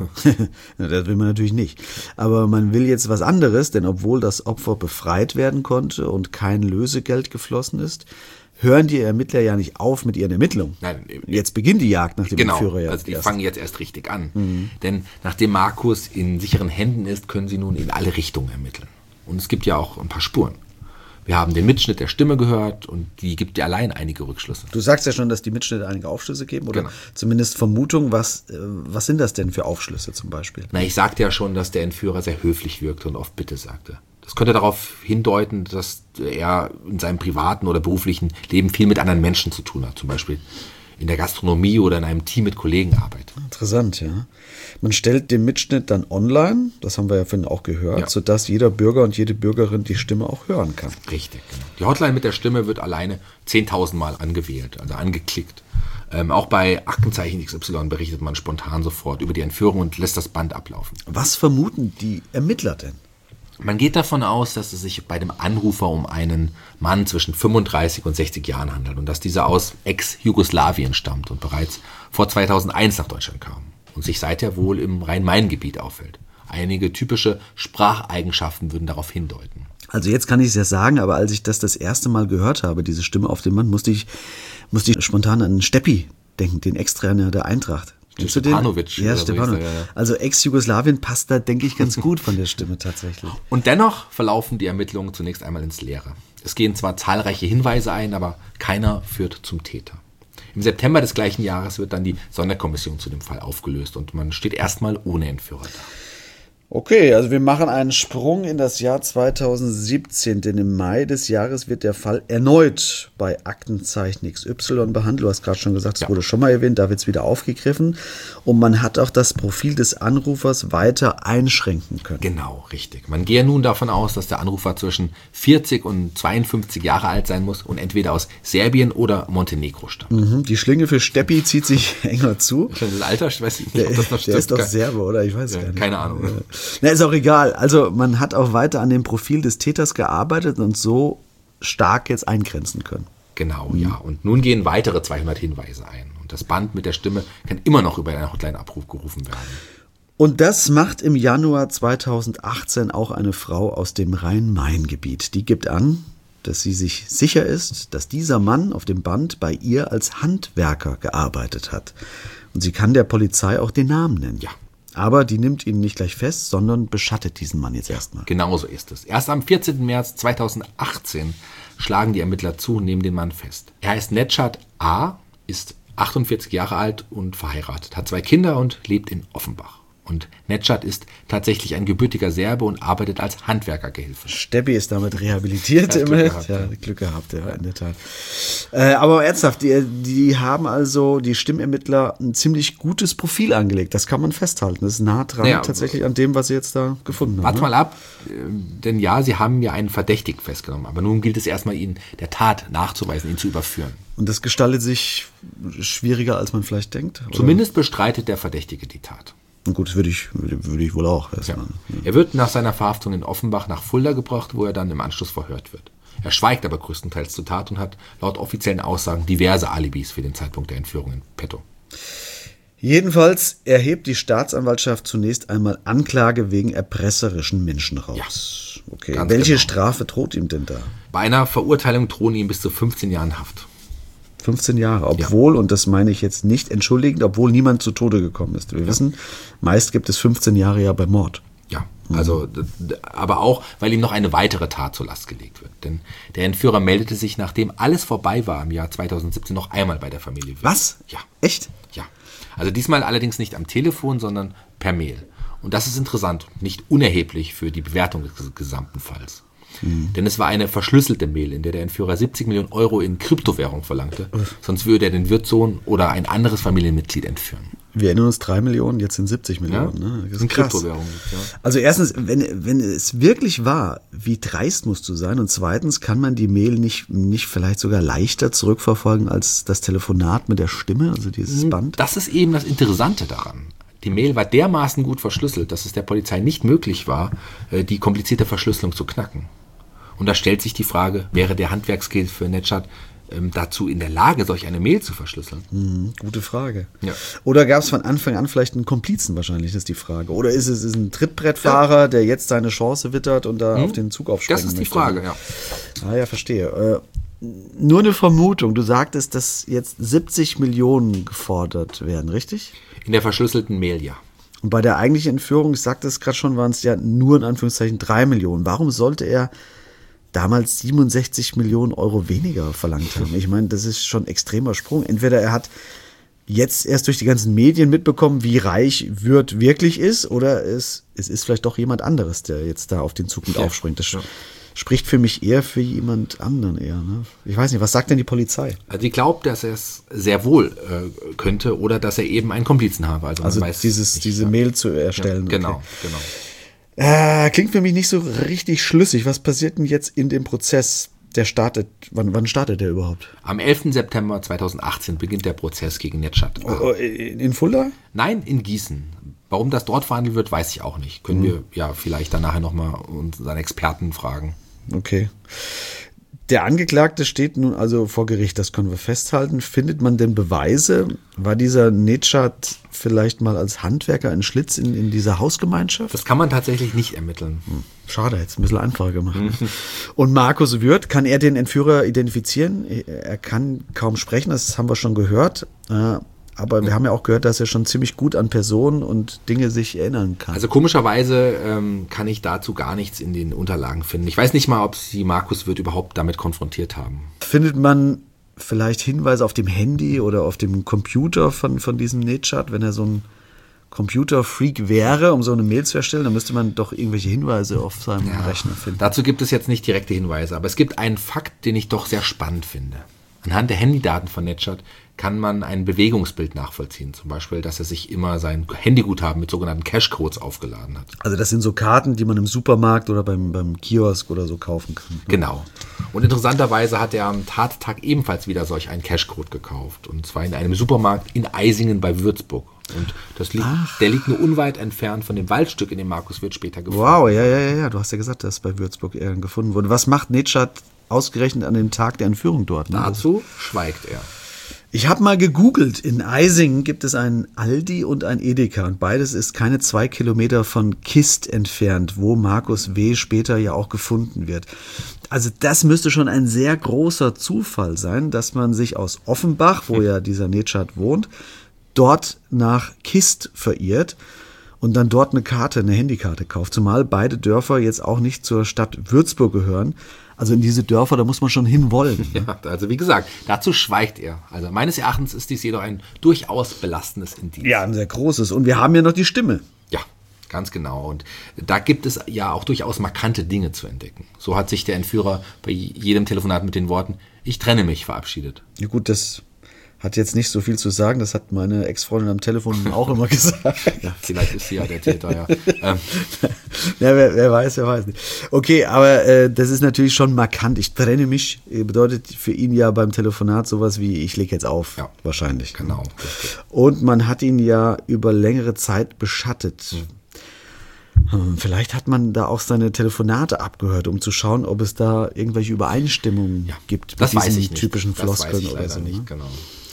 Das will man natürlich nicht. Aber man will jetzt was anderes, denn obwohl das Opfer befreit werden konnte und kein Lösegeld geflossen ist, hören die Ermittler ja nicht auf mit ihren Ermittlungen. Nein, jetzt beginnt die Jagd nach dem Entführer. Also die fangen jetzt erst richtig an. Denn nachdem Markus in sicheren Händen ist, können sie nun in alle Richtungen ermitteln. Und es gibt ja auch ein paar Spuren. Wir haben den Mitschnitt der Stimme gehört und die gibt ja allein einige Rückschlüsse. Du sagst ja schon, dass die Mitschnitte einige Aufschlüsse geben oder zumindest Vermutungen. Was sind das denn für Aufschlüsse zum Beispiel? Na, ich sagte ja schon, dass der Entführer sehr höflich wirkte und oft Bitte sagte. Das könnte darauf hindeuten, dass er in seinem privaten oder beruflichen Leben viel mit anderen Menschen zu tun hat. Zum Beispiel in der Gastronomie oder in einem Team mit Kollegen arbeitet. Interessant, ja. Man stellt den Mitschnitt dann online, das haben wir ja vorhin auch gehört, sodass jeder Bürger und jede Bürgerin die Stimme auch hören kann. Richtig, genau. Die Hotline mit der Stimme wird alleine 10.000 Mal angewählt, also angeklickt. Auch bei Aktenzeichen XY berichtet man spontan sofort über die Entführung und lässt das Band ablaufen. Was vermuten die Ermittler denn? Man geht davon aus, dass es sich bei dem Anrufer um einen Mann zwischen 35 und 60 Jahren handelt und dass dieser aus Ex-Jugoslawien stammt und bereits vor 2001 nach Deutschland kam und sich seither wohl im Rhein-Main-Gebiet aufhält. Einige typische Spracheigenschaften würden darauf hindeuten. Also jetzt kann ich es ja sagen, aber als ich das erste Mal gehört habe, diese Stimme auf dem Mann, musste ich spontan an Steppi denken, den Ex-Trainer der Eintracht. Stepanovic. Ja, Stepanovic. Ja. Also Ex-Jugoslawien passt da, denke ich, ganz gut von der Stimme tatsächlich. Und dennoch verlaufen die Ermittlungen zunächst einmal ins Leere. Es gehen zwar zahlreiche Hinweise ein, aber keiner führt zum Täter. Im September des gleichen Jahres wird dann die Sonderkommission zu dem Fall aufgelöst und man steht erstmal ohne Entführer da. Okay, also wir machen einen Sprung in das Jahr 2017, denn im Mai des Jahres wird der Fall erneut bei Aktenzeichen XY behandelt. Du hast gerade schon gesagt, es wurde schon mal erwähnt, da wird es wieder aufgegriffen. Und man hat auch das Profil des Anrufers weiter einschränken können. Genau, richtig. Man gehe nun davon aus, dass der Anrufer zwischen 40 und 52 Jahre alt sein muss und entweder aus Serbien oder Montenegro stammt. Die Schlinge für Steppi zieht sich enger zu. Das Alter, ich weiß nicht, ob das noch stimmt. Der ist doch Serbe, oder? Ich weiß gar nicht. Keine Ahnung. Na, ist auch egal. Also man hat auch weiter an dem Profil des Täters gearbeitet und so stark jetzt eingrenzen können. Genau, ja. Und nun gehen weitere 200 Hinweise ein. Und das Band mit der Stimme kann immer noch über einen Hotline-Abruf gerufen werden. Und das macht im Januar 2018 auch eine Frau aus dem Rhein-Main-Gebiet. Die gibt an, dass sie sich sicher ist, dass dieser Mann auf dem Band bei ihr als Handwerker gearbeitet hat. Und sie kann der Polizei auch den Namen nennen. Ja. Aber die nimmt ihn nicht gleich fest, sondern beschattet diesen Mann jetzt erstmal. Genau so ist es. Erst am 14. März 2018 schlagen die Ermittler zu und nehmen den Mann fest. Er heißt Nedschad A., ist 48 Jahre alt und verheiratet, hat 2 Kinder und lebt in Offenbach. Und Nedžad ist tatsächlich ein gebürtiger Serbe und arbeitet als Handwerkergehilfe. Steppi ist damit rehabilitiert. Glück gehabt, ja, in der Tat. Aber ernsthaft, die haben also, die Stimmermittler, ein ziemlich gutes Profil angelegt. Das kann man festhalten. Das ist nah dran tatsächlich an dem, was sie jetzt da gefunden haben. Warte mal ab, denn ja, sie haben ja einen Verdächtigen festgenommen. Aber nun gilt es erstmal, ihn der Tat nachzuweisen, ihn zu überführen. Und das gestaltet sich schwieriger, als man vielleicht denkt? Oder? Zumindest bestreitet der Verdächtige die Tat. Gut, das würde ich wohl auch erstmal. Ja. Er wird nach seiner Verhaftung in Offenbach nach Fulda gebracht, wo er dann im Anschluss verhört wird. Er schweigt aber größtenteils zur Tat und hat laut offiziellen Aussagen diverse Alibis für den Zeitpunkt der Entführung in petto. Jedenfalls erhebt die Staatsanwaltschaft zunächst einmal Anklage wegen erpresserischen Menschenraubs. Ja, okay. Welche Strafe droht ihm denn da? Bei einer Verurteilung drohen ihm bis zu 15 Jahren Haft. 15 Jahre, obwohl, und das meine ich jetzt nicht entschuldigend, obwohl niemand zu Tode gekommen ist. Wir wissen, meist gibt es 15 Jahre ja bei Mord. Ja, also, aber auch, weil ihm noch eine weitere Tat zur Last gelegt wird. Denn der Entführer meldete sich, nachdem alles vorbei war im Jahr 2017, noch einmal bei der Familie Wirth. Was? Ja. Echt? Ja. Also diesmal allerdings nicht am Telefon, sondern per Mail. Und das ist interessant und nicht unerheblich für die Bewertung des gesamten Falls. Denn es war eine verschlüsselte Mail, in der der Entführer 70 Millionen Euro in Kryptowährung verlangte. Sonst würde er den Wirtssohn oder ein anderes Familienmitglied entführen. Wir erinnern uns 3 Millionen, jetzt sind 70 Millionen. Ja, ne? Das ist in krass. Kryptowährung. Ja. Also erstens, wenn es wirklich war, wie dreist musst du sein? Und zweitens, kann man die Mail nicht vielleicht sogar leichter zurückverfolgen als das Telefonat mit der Stimme, also dieses Band? Das ist eben das Interessante daran. Die Mail war dermaßen gut verschlüsselt, dass es der Polizei nicht möglich war, die komplizierte Verschlüsselung zu knacken. Und da stellt sich die Frage, wäre der Handwerksgehilfe für Nedžad dazu in der Lage, solch eine Mail zu verschlüsseln? Gute Frage. Ja. Oder gab es von Anfang an vielleicht einen Komplizen wahrscheinlich, das ist die Frage. Oder ist es ein Trittbrettfahrer, der jetzt seine Chance wittert und da auf den Zug aufspringen Das ist die möchte? Frage, ja. Ah ja, verstehe. Nur eine Vermutung. Du sagtest, dass jetzt 70 Millionen gefordert werden, richtig? In der verschlüsselten Mail, ja. Und bei der eigentlichen Entführung, ich sagte es gerade schon, waren es ja nur in Anführungszeichen 3 Millionen. Warum sollte er damals 67 Millionen Euro weniger verlangt haben? Ich meine, das ist schon ein extremer Sprung. Entweder er hat jetzt erst durch die ganzen Medien mitbekommen, wie reich Wirth wirklich ist, oder es ist vielleicht doch jemand anderes, der jetzt da auf den Zug mit aufspringt. Das spricht für mich eher für jemand anderen eher. Ne? Ich weiß nicht, was sagt denn die Polizei? Also die glaubt, dass er es sehr wohl könnte oder dass er eben einen Komplizen habe. Also man weiß diese Mail zu erstellen. Ja, genau, okay. genau. Klingt für mich nicht so richtig schlüssig. Was passiert denn jetzt in dem Prozess? Der startet, wann startet der überhaupt? Am 11. September 2018 beginnt der Prozess gegen Nedžad. In Fulda? Nein, in Gießen. Warum das dort verhandelt wird, weiß ich auch nicht. Können wir ja vielleicht dann nachher nochmal unseren Experten fragen. Okay. Der Angeklagte steht nun also vor Gericht, das können wir festhalten. Findet man denn Beweise? War dieser Nedžad vielleicht mal als Handwerker ein Schlitz in dieser Hausgemeinschaft? Das kann man tatsächlich nicht ermitteln. Schade, jetzt ein bisschen einfacher gemacht. Und Markus Wirth, kann er den Entführer identifizieren? Er kann kaum sprechen, das haben wir schon gehört. Aber wir haben ja auch gehört, dass er schon ziemlich gut an Personen und Dinge sich erinnern kann. Also komischerweise kann ich dazu gar nichts in den Unterlagen finden. Ich weiß nicht mal, ob sie Markus Wirth überhaupt damit konfrontiert haben. Findet man vielleicht Hinweise auf dem Handy oder auf dem Computer von diesem Nedžad, wenn er so ein Computerfreak wäre, um so eine Mail zu erstellen, dann müsste man doch irgendwelche Hinweise auf seinem Rechner finden. Dazu gibt es jetzt nicht direkte Hinweise, aber es gibt einen Fakt, den ich doch sehr spannend finde. Anhand der Handydaten von Nedžad kann man ein Bewegungsbild nachvollziehen. Zum Beispiel, dass er sich immer sein Handyguthaben mit sogenannten Cashcodes aufgeladen hat. Also das sind so Karten, die man im Supermarkt oder beim Kiosk oder so kaufen kann. Ne? Genau. Und interessanterweise hat er am Tattag ebenfalls wieder solch einen Cashcode gekauft. Und zwar in einem Supermarkt in Eisingen bei Würzburg. Und der liegt nur unweit entfernt von dem Waldstück, in dem Markus Wirth später gefunden wurde. Wow, ja. Du hast ja gesagt, dass bei Würzburg gefunden wurde. Was macht Nedžad ausgerechnet an dem Tag der Entführung dort? Ne? Dazu schweigt er. Ich habe mal gegoogelt. In Eisingen gibt es einen Aldi und ein Edeka. Und beides ist keine 2 Kilometer von Kist entfernt, wo Markus W. später ja auch gefunden wird. Also das müsste schon ein sehr großer Zufall sein, dass man sich aus Offenbach, wo ja dieser Nedžad wohnt, dort nach Kist verirrt und dann dort eine Handykarte kauft. Zumal beide Dörfer jetzt auch nicht zur Stadt Würzburg gehören. Also in diese Dörfer, da muss man schon hinwollen. Ja, also wie gesagt, dazu schweigt er. Also meines Erachtens ist dies jedoch ein durchaus belastendes Indiz. Ja, ein sehr großes. Und wir haben ja noch die Stimme. Ja. Ganz genau. Und da gibt es ja auch durchaus markante Dinge zu entdecken. So hat sich der Entführer bei jedem Telefonat mit den Worten „Ich trenne mich" verabschiedet. Ja gut, das hat jetzt nicht so viel zu sagen. Das hat meine Ex-Freundin am Telefon auch immer gesagt. Ja, vielleicht ist sie ja der Täter, ja. Ja, wer weiß nicht. Okay, aber das ist natürlich schon markant. Ich trenne mich, bedeutet für ihn ja beim Telefonat sowas wie, ich lege jetzt auf, ja, wahrscheinlich. Genau. Und man hat ihn ja über längere Zeit beschattet. Vielleicht hat man da auch seine Telefonate abgehört, um zu schauen, ob es da irgendwelche Übereinstimmungen gibt mit diesen typischen Floskeln oder so. Nicht, genau.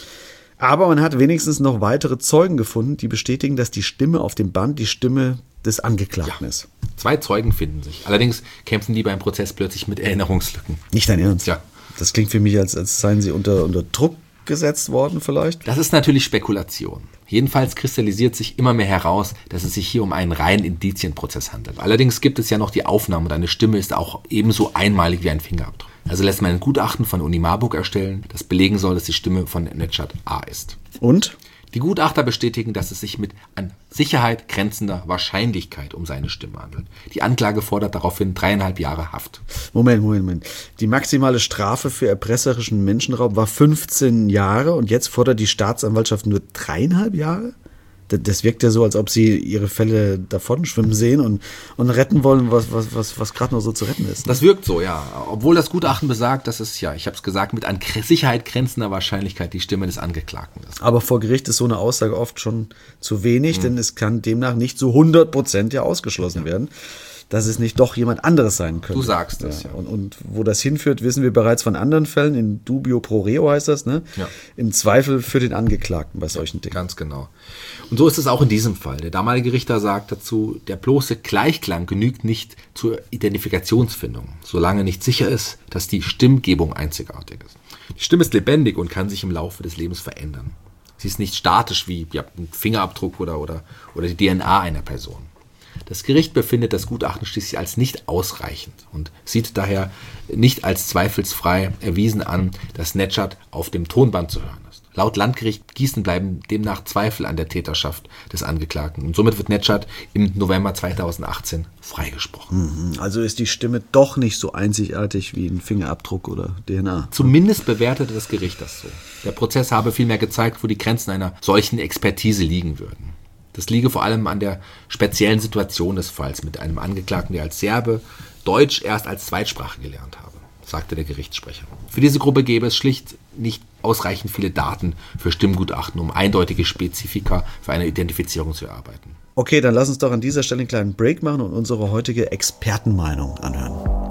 Aber man hat wenigstens noch weitere Zeugen gefunden, die bestätigen, dass die Stimme auf dem Band die Stimme des Angeklagten ist. 2 Zeugen finden sich. Allerdings kämpfen die beim Prozess plötzlich mit Erinnerungslücken. Nicht dein Ernst? Ja. Das klingt für mich, als seien sie unter Druck gesetzt worden vielleicht. Das ist natürlich Spekulation. Jedenfalls kristallisiert sich immer mehr heraus, dass es sich hier um einen reinen Indizienprozess handelt. Allerdings gibt es ja noch die Aufnahme und eine Stimme ist auch ebenso einmalig wie ein Fingerabdruck. Also lässt man ein Gutachten von Uni Marburg erstellen, das belegen soll, dass die Stimme von Nedschad A. ist. Und? Die Gutachter bestätigen, dass es sich mit an Sicherheit grenzender Wahrscheinlichkeit um seine Stimme handelt. Die Anklage fordert daraufhin 3,5 Jahre Haft. Moment. Die maximale Strafe für erpresserischen Menschenraub war 15 Jahre und jetzt fordert die Staatsanwaltschaft nur 3,5 Jahre? Das wirkt ja so, als ob sie ihre Fälle davon schwimmen sehen und retten wollen, was gerade noch so zu retten ist. Ne? Das wirkt so, ja. Obwohl das Gutachten besagt, dass es, ja, ich habe es gesagt, mit an Sicherheit grenzender Wahrscheinlichkeit die Stimme des Angeklagten ist. Aber vor Gericht ist so eine Aussage oft schon zu wenig, denn es kann demnach nicht zu 100% ja ausgeschlossen werden, dass es nicht doch jemand anderes sein könnte. Du sagst es, ja. Und wo das hinführt, wissen wir bereits von anderen Fällen. In dubio pro reo heißt das, ne? Ja. Im Zweifel für den Angeklagten bei solchen Dingen. Ganz genau. Und so ist es auch in diesem Fall. Der damalige Richter sagt dazu, der bloße Gleichklang genügt nicht zur Identifikationsfindung, solange nicht sicher ist, dass die Stimmgebung einzigartig ist. Die Stimme ist lebendig und kann sich im Laufe des Lebens verändern. Sie ist nicht statisch wie ein Fingerabdruck oder die DNA einer Person. Das Gericht befindet das Gutachten schließlich als nicht ausreichend und sieht daher nicht als zweifelsfrei erwiesen an, dass Nedschad auf dem Tonband zu hören ist. Laut Landgericht Gießen bleiben demnach Zweifel an der Täterschaft des Angeklagten und somit wird Nedschad im November 2018 freigesprochen. Also ist die Stimme doch nicht so einzigartig wie ein Fingerabdruck oder DNA. Zumindest bewertete das Gericht das so. Der Prozess habe vielmehr gezeigt, wo die Grenzen einer solchen Expertise liegen würden. Das liege vor allem an der speziellen Situation des Falls mit einem Angeklagten, der als Serbe Deutsch erst als Zweitsprache gelernt habe, sagte der Gerichtssprecher. Für diese Gruppe gäbe es schlicht nicht ausreichend viele Daten für Stimmgutachten, um eindeutige Spezifika für eine Identifizierung zu erarbeiten. Okay, dann lass uns doch an dieser Stelle einen kleinen Break machen und unsere heutige Expertenmeinung anhören.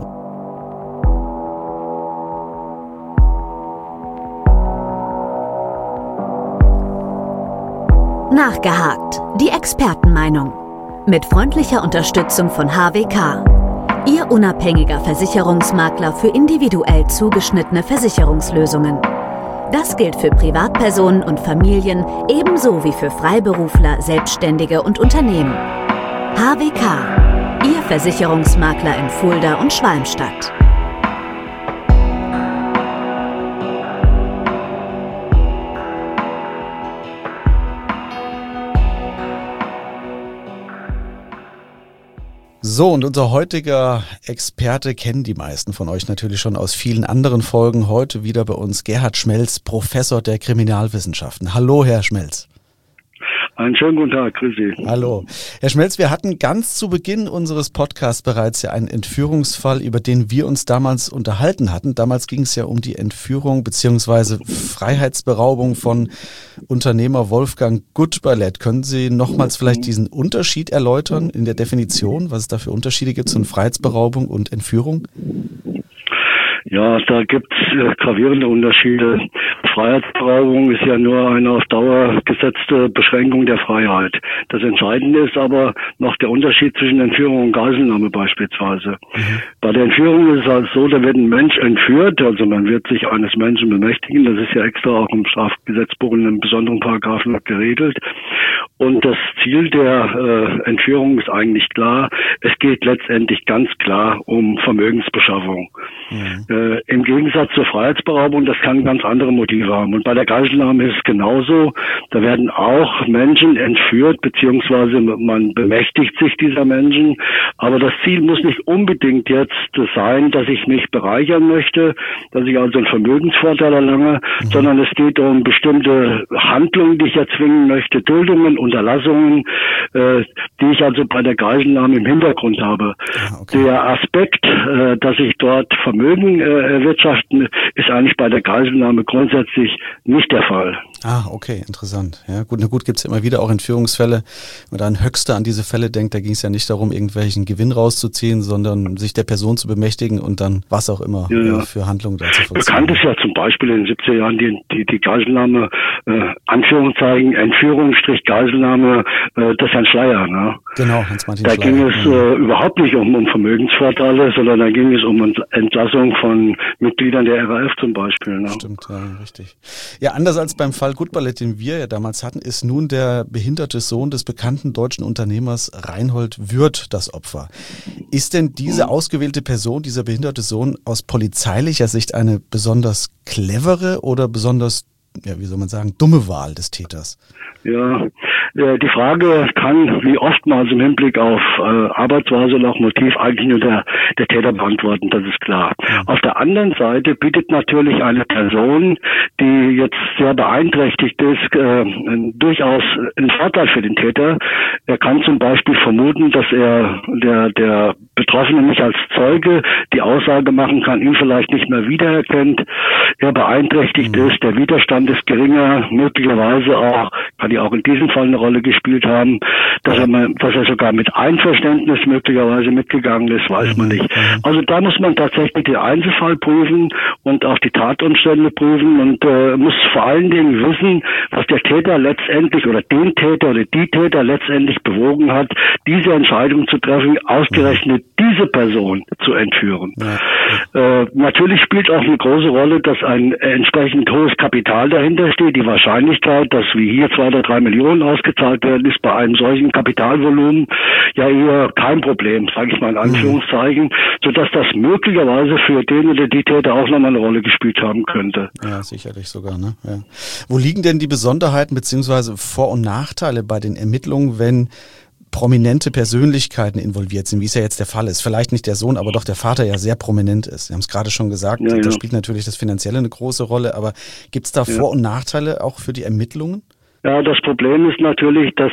Nachgehakt. Die Expertenmeinung. Mit freundlicher Unterstützung von HWK. Ihr unabhängiger Versicherungsmakler für individuell zugeschnittene Versicherungslösungen. Das gilt für Privatpersonen und Familien ebenso wie für Freiberufler, Selbstständige und Unternehmen. HWK. Ihr Versicherungsmakler in Fulda und Schwalmstadt. So, und unser heutiger Experte kennen die meisten von euch natürlich schon aus vielen anderen Folgen. Heute wieder bei uns Gerhard Schmelz, Professor der Kriminalwissenschaften. Hallo, Herr Schmelz. Einen schönen guten Tag, grüß Sie. Hallo. Herr Schmelz, wir hatten ganz zu Beginn unseres Podcasts bereits ja einen Entführungsfall, über den wir uns damals unterhalten hatten. Damals ging es ja um die Entführung bzw. Freiheitsberaubung von Unternehmer Wolfgang Gutberlet. Können Sie nochmals vielleicht diesen Unterschied erläutern in der Definition, was es da für Unterschiede gibt zwischen Freiheitsberaubung und Entführung? Ja, da gibt's gravierende Unterschiede. Freiheitsberaubung ist ja nur eine auf Dauer gesetzte Beschränkung der Freiheit. Das Entscheidende ist aber noch der Unterschied zwischen Entführung und Geiselnahme beispielsweise. Bei der Entführung ist es halt so, da wird ein Mensch entführt, also man wird sich eines Menschen bemächtigen. Das ist ja extra auch im Strafgesetzbuch in einem besonderen Paragraphen geregelt. Und das Ziel der Entführung ist eigentlich klar. Es geht letztendlich ganz klar um Vermögensbeschaffung. Mhm. Im Gegensatz zur Freiheitsberaubung, das kann ganz andere Motive haben. Und bei der Geiselnahme ist es genauso. Da werden auch Menschen entführt, beziehungsweise man bemächtigt sich dieser Menschen. Aber das Ziel muss nicht unbedingt jetzt sein, dass ich mich bereichern möchte, dass ich also einen Vermögensvorteil erlange, sondern es geht um bestimmte Handlungen, die ich erzwingen möchte, Duldungen, Unterlassungen, die ich also bei der Geiselnahme im Hintergrund habe. Okay. Der Aspekt, dass ich dort Vermögen erwirtschaften, ist eigentlich bei der Geiselnahme grundsätzlich nicht der Fall. Okay, interessant. Ja, gut, gibt's immer wieder auch Entführungsfälle. Wenn man an Höxter an diese Fälle denkt, da ging es ja nicht darum, irgendwelchen Gewinn rauszuziehen, sondern sich der Person zu bemächtigen und dann was auch immer für Handlungen dazu vollziehen. Bekannt ist ja zum Beispiel in den 70er Jahren die Geiselnahme, Anführungszeichen, Entführung, Geiselnahme des Herrn Schleyer. Ne? Genau, Hans-Martin Schleyer. Da ging es überhaupt nicht um Vermögensvorteile, sondern da ging es um Entlassung von Mitgliedern der RAF zum Beispiel. Ne? Stimmt, ja, richtig. Ja, anders als beim Fall Gutballett, den wir ja damals hatten, ist nun der behinderte Sohn des bekannten deutschen Unternehmers Reinhold Würth das Opfer. Ist denn diese ausgewählte Person, dieser behinderte Sohn, aus polizeilicher Sicht eine besonders clevere oder besonders, wie soll man sagen, dumme Wahl des Täters? Ja, die Frage kann, wie oftmals im Hinblick auf Arbeitsweise und auch Motiv, eigentlich nur der Täter beantworten, das ist klar. Auf der anderen Seite bietet natürlich eine Person, die jetzt sehr beeinträchtigt ist, durchaus einen Vorteil für den Täter. Er kann zum Beispiel vermuten, dass er der Betroffene nicht als Zeuge die Aussage machen kann, ihn vielleicht nicht mehr wiedererkennt, er beeinträchtigt ist, der Widerstand ist geringer, möglicherweise auch, kann ja auch in diesem Fall eine Rolle gespielt haben, dass er sogar mit Einverständnis möglicherweise mitgegangen ist, weiß man nicht. Also da muss man tatsächlich den Einzelfall prüfen und auch die Tatumstände prüfen und muss vor allen Dingen wissen, was der Täter letztendlich oder den Täter oder die Täter letztendlich bewogen hat, diese Entscheidung zu treffen, ausgerechnet diese Person zu entführen. Natürlich spielt auch eine große Rolle, dass ein entsprechend hohes Kapital dahinter steht. Die Wahrscheinlichkeit, dass wie hier 2 oder 3 Millionen ausgezahlt werden, ist bei einem solchen Kapitalvolumen ja eher kein Problem, sage ich mal in Anführungszeichen, sodass das möglicherweise für den oder die Täter auch nochmal eine Rolle gespielt haben könnte. Ja, sicherlich sogar, ne? Ja. Wo liegen denn die Besonderheiten bzw. Vor- und Nachteile bei den Ermittlungen, wenn prominente Persönlichkeiten involviert sind, wie es ja jetzt der Fall ist? Vielleicht nicht der Sohn, aber doch der Vater ja sehr prominent ist. Sie haben es gerade schon gesagt, da spielt natürlich das Finanzielle eine große Rolle, aber gibt es da Vor- und Nachteile auch für die Ermittlungen? Ja, das Problem ist natürlich, dass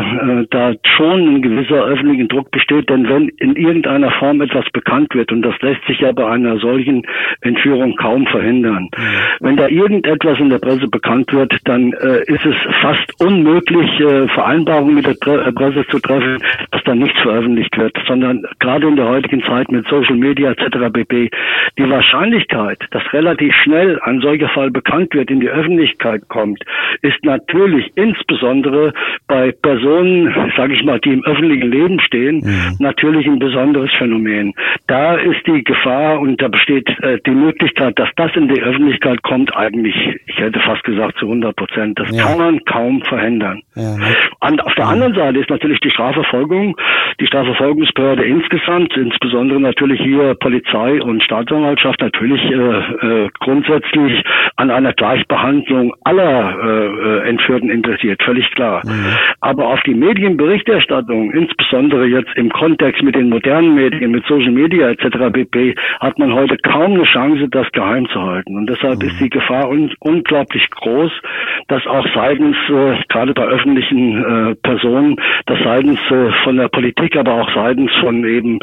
da schon ein gewisser öffentlicher Druck besteht, denn wenn in irgendeiner Form etwas bekannt wird, und das lässt sich ja bei einer solchen Entführung kaum verhindern, wenn da irgendetwas in der Presse bekannt wird, dann ist es fast unmöglich, Vereinbarungen mit der Presse zu treffen, dass dann nichts veröffentlicht wird, sondern gerade in der heutigen Zeit mit Social Media etc. pp. Die Wahrscheinlichkeit, dass relativ schnell ein solcher Fall bekannt wird, in die Öffentlichkeit kommt, ist natürlich insbesondere bei Personen, sage ich mal, die im öffentlichen Leben stehen, natürlich ein besonderes Phänomen. Da ist die Gefahr und da besteht die Möglichkeit, dass das in die Öffentlichkeit kommt, eigentlich, ich hätte fast gesagt zu 100%. Das kann man kaum verhindern. Auf der anderen Seite ist natürlich die Strafverfolgung, die Strafverfolgungsbehörde insgesamt, insbesondere natürlich hier Polizei und Staatsanwaltschaft, natürlich grundsätzlich an einer Gleichbehandlung aller Entführten interessiert, völlig klar. Aber auf die Medienberichterstattung, insbesondere jetzt im Kontext mit den modernen Medien, mit Social Media etc. pp., hat man heute kaum eine Chance, das geheim zu halten. Und deshalb ist die Gefahr unglaublich groß, dass auch seitens, gerade bei öffentlichen Personen, dass seitens von der Politik, aber auch seitens von eben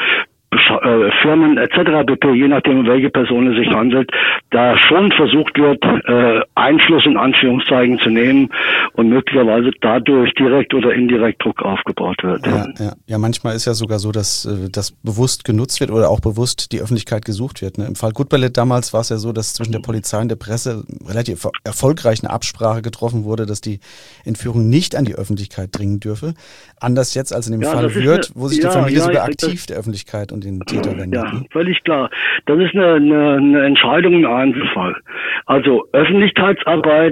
Firmen etc. pp., je nachdem, um welche Person es sich handelt, da schon versucht wird, Einfluss in Anführungszeichen zu nehmen und möglicherweise dadurch direkt oder indirekt Druck aufgebaut wird. Ja, manchmal ist ja sogar so, dass das bewusst genutzt wird oder auch bewusst die Öffentlichkeit gesucht wird. Ne? Im Fall Gutballett damals war es ja so, dass zwischen der Polizei und der Presse relativ erfolgreich eine Absprache getroffen wurde, dass die Entführung nicht an die Öffentlichkeit dringen dürfe. Anders jetzt als in dem Fall Würth, wo sich die Familie sogar aktiv der Öffentlichkeit und den Täter wendet. Ja, völlig klar. Das ist eine Entscheidung im Einzelfall. Also Öffentlichkeit Öffentlichkeitsarbeit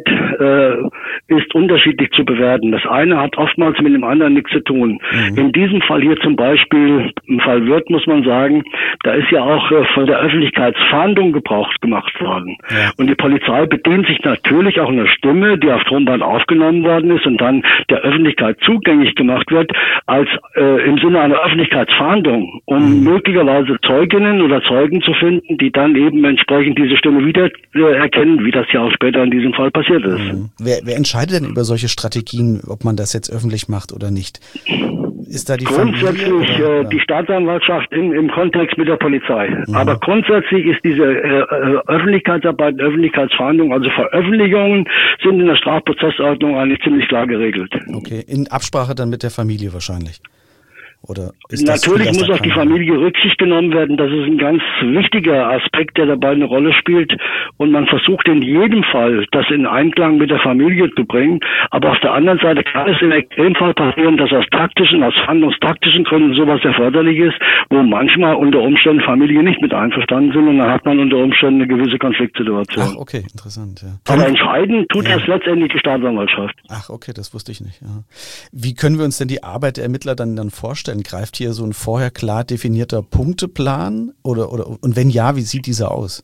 ist unterschiedlich zu bewerten. Das eine hat oftmals mit dem anderen nichts zu tun. In diesem Fall hier zum Beispiel, im Fall Wirth muss man sagen, da ist ja auch von der Öffentlichkeitsfahndung Gebrauch gemacht worden. Ja. Und die Polizei bedient sich natürlich auch einer Stimme, die auf Tonband aufgenommen worden ist und dann der Öffentlichkeit zugänglich gemacht wird, als im Sinne einer Öffentlichkeitsfahndung, um möglicherweise Zeuginnen oder Zeugen zu finden, die dann eben entsprechend diese Stimme wieder erkennen, wie das ja auch später in diesem Fall passiert ist. Wer entscheidet denn über solche Strategien, ob man das jetzt öffentlich macht oder nicht? Ist da die grundsätzlich Familie, die Staatsanwaltschaft im Kontext mit der Polizei. Aber grundsätzlich ist diese Öffentlichkeitsarbeit, Öffentlichkeitsverhandlung, also Veröffentlichungen sind in der Strafprozessordnung eigentlich ziemlich klar geregelt. Okay, in Absprache dann mit der Familie wahrscheinlich. Oder ist natürlich muss auf die Familie Rücksicht genommen werden. Das ist ein ganz wichtiger Aspekt, der dabei eine Rolle spielt. Und man versucht in jedem Fall, das in Einklang mit der Familie zu bringen. Aber auf der anderen Seite kann es im Extremfall passieren, dass aus handlungstaktischen Gründen sowas erforderlich ist, wo manchmal unter Umständen Familie nicht mit einverstanden sind. Und dann hat man unter Umständen eine gewisse Konfliktsituation. Ach, okay, interessant. Ja. Aber entscheiden tut das letztendlich die Staatsanwaltschaft. Ach, okay, das wusste ich nicht. Ja. Wie können wir uns denn die Arbeit der Ermittler dann vorstellen? Greift hier so ein vorher klar definierter Punkteplan oder und wenn ja, wie sieht dieser aus?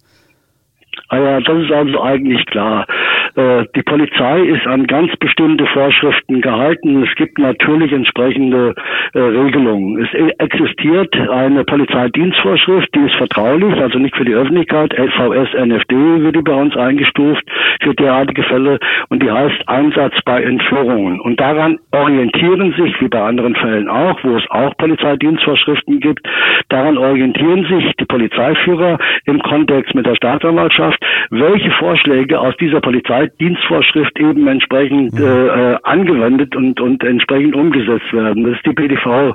Ja, das ist also eigentlich klar. Die Polizei ist an ganz bestimmte Vorschriften gehalten. Es gibt natürlich entsprechende Regelungen. Es existiert eine Polizeidienstvorschrift, die ist vertraulich, also nicht für die Öffentlichkeit. LVS, NFD wird die bei uns eingestuft für derartige Fälle und die heißt Einsatz bei Entführungen. Und daran orientieren sich, wie bei anderen Fällen auch, wo es auch Polizeidienstvorschriften gibt, daran orientieren sich die Polizeiführer im Kontext mit der Staatsanwaltschaft, welche Vorschläge aus dieser Polizeidienstvorschrift eben entsprechend angewendet und entsprechend umgesetzt werden. Das ist die PDV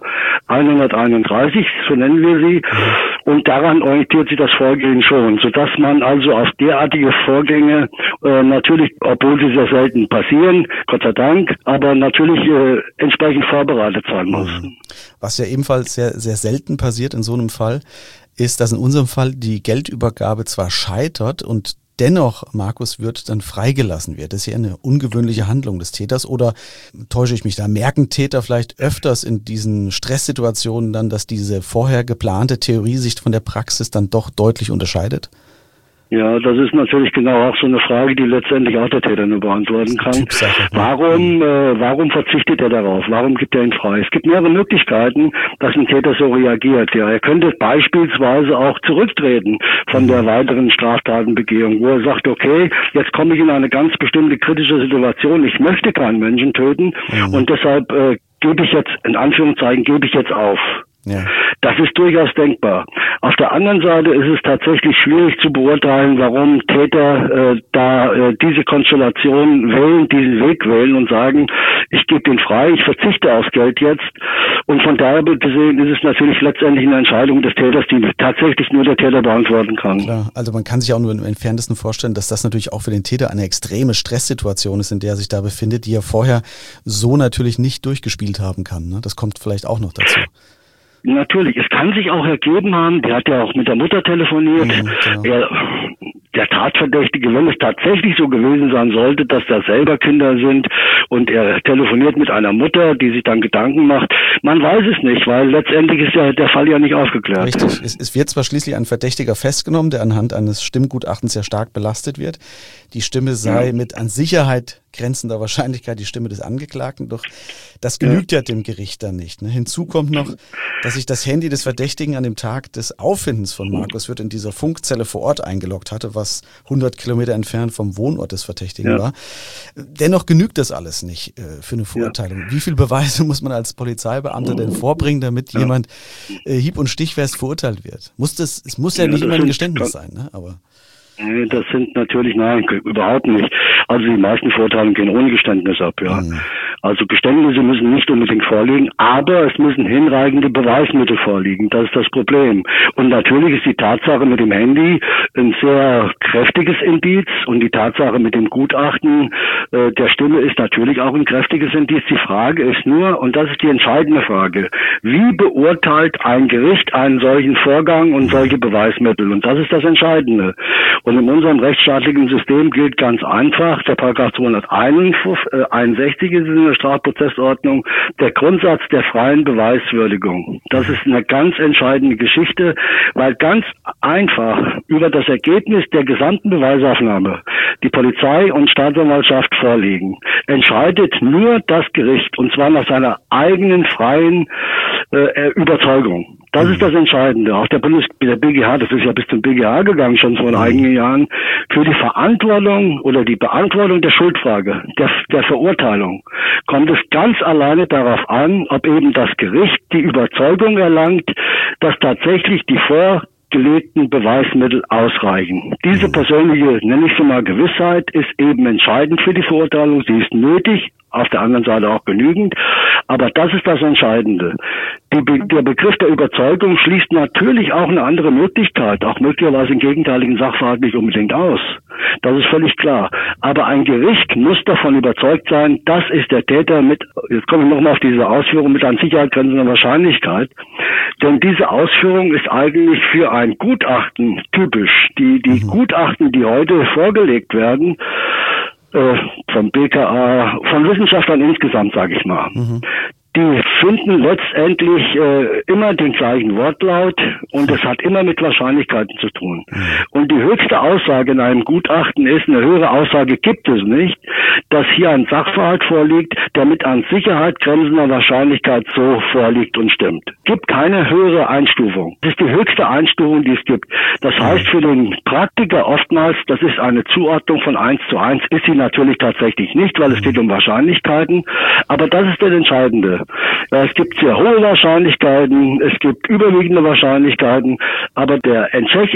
131, so nennen wir sie. Und daran orientiert sich das Vorgehen schon, sodass man also auf derartige Vorgänge natürlich, obwohl sie sehr selten passieren, Gott sei Dank, aber natürlich entsprechend vorbereitet sein muss. Was ja ebenfalls sehr, sehr selten passiert in so einem Fall, ist, dass in unserem Fall die Geldübergabe zwar scheitert und dennoch Markus Wirth dann freigelassen wird. Das ist ja eine ungewöhnliche Handlung des Täters. Oder täusche ich mich da? Merken Täter vielleicht öfters in diesen Stresssituationen dann, dass diese vorher geplante Theorie sich von der Praxis dann doch deutlich unterscheidet? Ja, das ist natürlich genau auch so eine Frage, die letztendlich auch der Täter nur beantworten kann. Warum verzichtet er darauf? Warum gibt er ihn frei? Es gibt mehrere Möglichkeiten, dass ein Täter so reagiert. Ja, er könnte beispielsweise auch zurücktreten von der weiteren Straftatenbegehung, wo er sagt, okay, jetzt komme ich in eine ganz bestimmte kritische Situation. Ich möchte keinen Menschen töten und deshalb gebe ich jetzt auf. Ja. Das ist durchaus denkbar. Auf der anderen Seite ist es tatsächlich schwierig zu beurteilen, warum Täter diese Konstellation wählen, diesen Weg wählen und sagen, ich gebe den frei, ich verzichte aufs Geld jetzt. Und von daher gesehen ist es natürlich letztendlich eine Entscheidung des Täters, die tatsächlich nur der Täter beantworten kann. Klar, also man kann sich auch nur im Entferntesten vorstellen, dass das natürlich auch für den Täter eine extreme Stresssituation ist, in der er sich da befindet, die er vorher so natürlich nicht durchgespielt haben kann. Ne? Das kommt vielleicht auch noch dazu. Natürlich, es kann sich auch ergeben haben, der hat ja auch mit der Mutter telefoniert, genau. Der Tatverdächtige, wenn es tatsächlich so gewesen sein sollte, dass da selber Kinder sind und er telefoniert mit einer Mutter, die sich dann Gedanken macht, man weiß es nicht, weil letztendlich ist ja der Fall ja nicht aufgeklärt. Richtig, es wird zwar schließlich ein Verdächtiger festgenommen, der anhand eines Stimmgutachtens sehr stark belastet wird. Die Stimme sei mit an Sicherheit grenzender Wahrscheinlichkeit die Stimme des Angeklagten, doch das genügt ja dem Gericht dann nicht. Ne? Hinzu kommt noch, dass sich das Handy des Verdächtigen an dem Tag des Auffindens von Markus Wirth in dieser Funkzelle vor Ort eingeloggt hatte, was 100 Kilometer entfernt vom Wohnort des Verdächtigen war. Dennoch genügt das alles nicht für eine Verurteilung. Wie viele Beweise muss man als Polizeibeamter denn vorbringen, damit jemand hieb- und stichfest verurteilt wird? Es muss ja nicht immer ein Geständnis sein, ne? Aber das sind natürlich, nein, überhaupt nicht. Also die meisten Verurteilungen gehen ohne Geständnis ab, ja. Also Geständnisse müssen nicht unbedingt vorliegen, aber es müssen hinreichende Beweismittel vorliegen. Das ist das Problem. Und natürlich ist die Tatsache mit dem Handy ein sehr kräftiges Indiz und die Tatsache mit dem Gutachten der Stimme ist natürlich auch ein kräftiges Indiz. Die Frage ist nur, und das ist die entscheidende Frage, wie beurteilt ein Gericht einen solchen Vorgang und solche Beweismittel? Und das ist das Entscheidende. Und in unserem rechtsstaatlichen System gilt ganz einfach, der Paragraph 261 ist in der Strafprozessordnung, der Grundsatz der freien Beweiswürdigung. Das ist eine ganz entscheidende Geschichte, weil ganz einfach über das Ergebnis der gesamten Beweisaufnahme die Polizei und Staatsanwaltschaft vorliegen, entscheidet nur das Gericht, und zwar nach seiner eigenen freien Überzeugung. Das ist das Entscheidende. Auch der BGH, das ist ja bis zum BGH gegangen, schon vor einigen Jahren, für die Verantwortung oder die Beantwortung der Schuldfrage, der Verurteilung, kommt es ganz alleine darauf an, ob eben das Gericht die Überzeugung erlangt, dass tatsächlich die vorgelegten Beweismittel ausreichen. Diese persönliche, nenne ich sie mal, Gewissheit ist eben entscheidend für die Verurteilung. Sie ist nötig, auf der anderen Seite auch genügend. Aber das ist das Entscheidende. Der Begriff der Überzeugung schließt natürlich auch eine andere Möglichkeit, auch möglicherweise einen gegenteiligen Sachverhalt nicht unbedingt aus. Das ist völlig klar. Aber ein Gericht muss davon überzeugt sein, das ist der Täter mit, jetzt komme ich nochmal auf diese Ausführung, mit an Sicherheit grenzender Wahrscheinlichkeit. Denn diese Ausführung ist eigentlich für ein Gutachten typisch. Die Gutachten, die heute vorgelegt werden, vom BKA, von Wissenschaftlern insgesamt, sage ich mal, die finden letztendlich immer den gleichen Wortlaut und es hat immer mit Wahrscheinlichkeiten zu tun. Und die höchste Aussage in einem Gutachten ist, eine höhere Aussage gibt es nicht, dass hier ein Sachverhalt vorliegt, der mit an Sicherheit grenzender Wahrscheinlichkeit so vorliegt und stimmt. Gibt keine höhere Einstufung. Das ist die höchste Einstufung, die es gibt. Das heißt für den Praktiker oftmals, das ist eine Zuordnung von 1:1, ist sie natürlich tatsächlich nicht, weil es geht um Wahrscheinlichkeiten, aber das ist das Entscheidende. Es gibt sehr hohe Wahrscheinlichkeiten, es gibt überwiegende Wahrscheinlichkeiten, aber die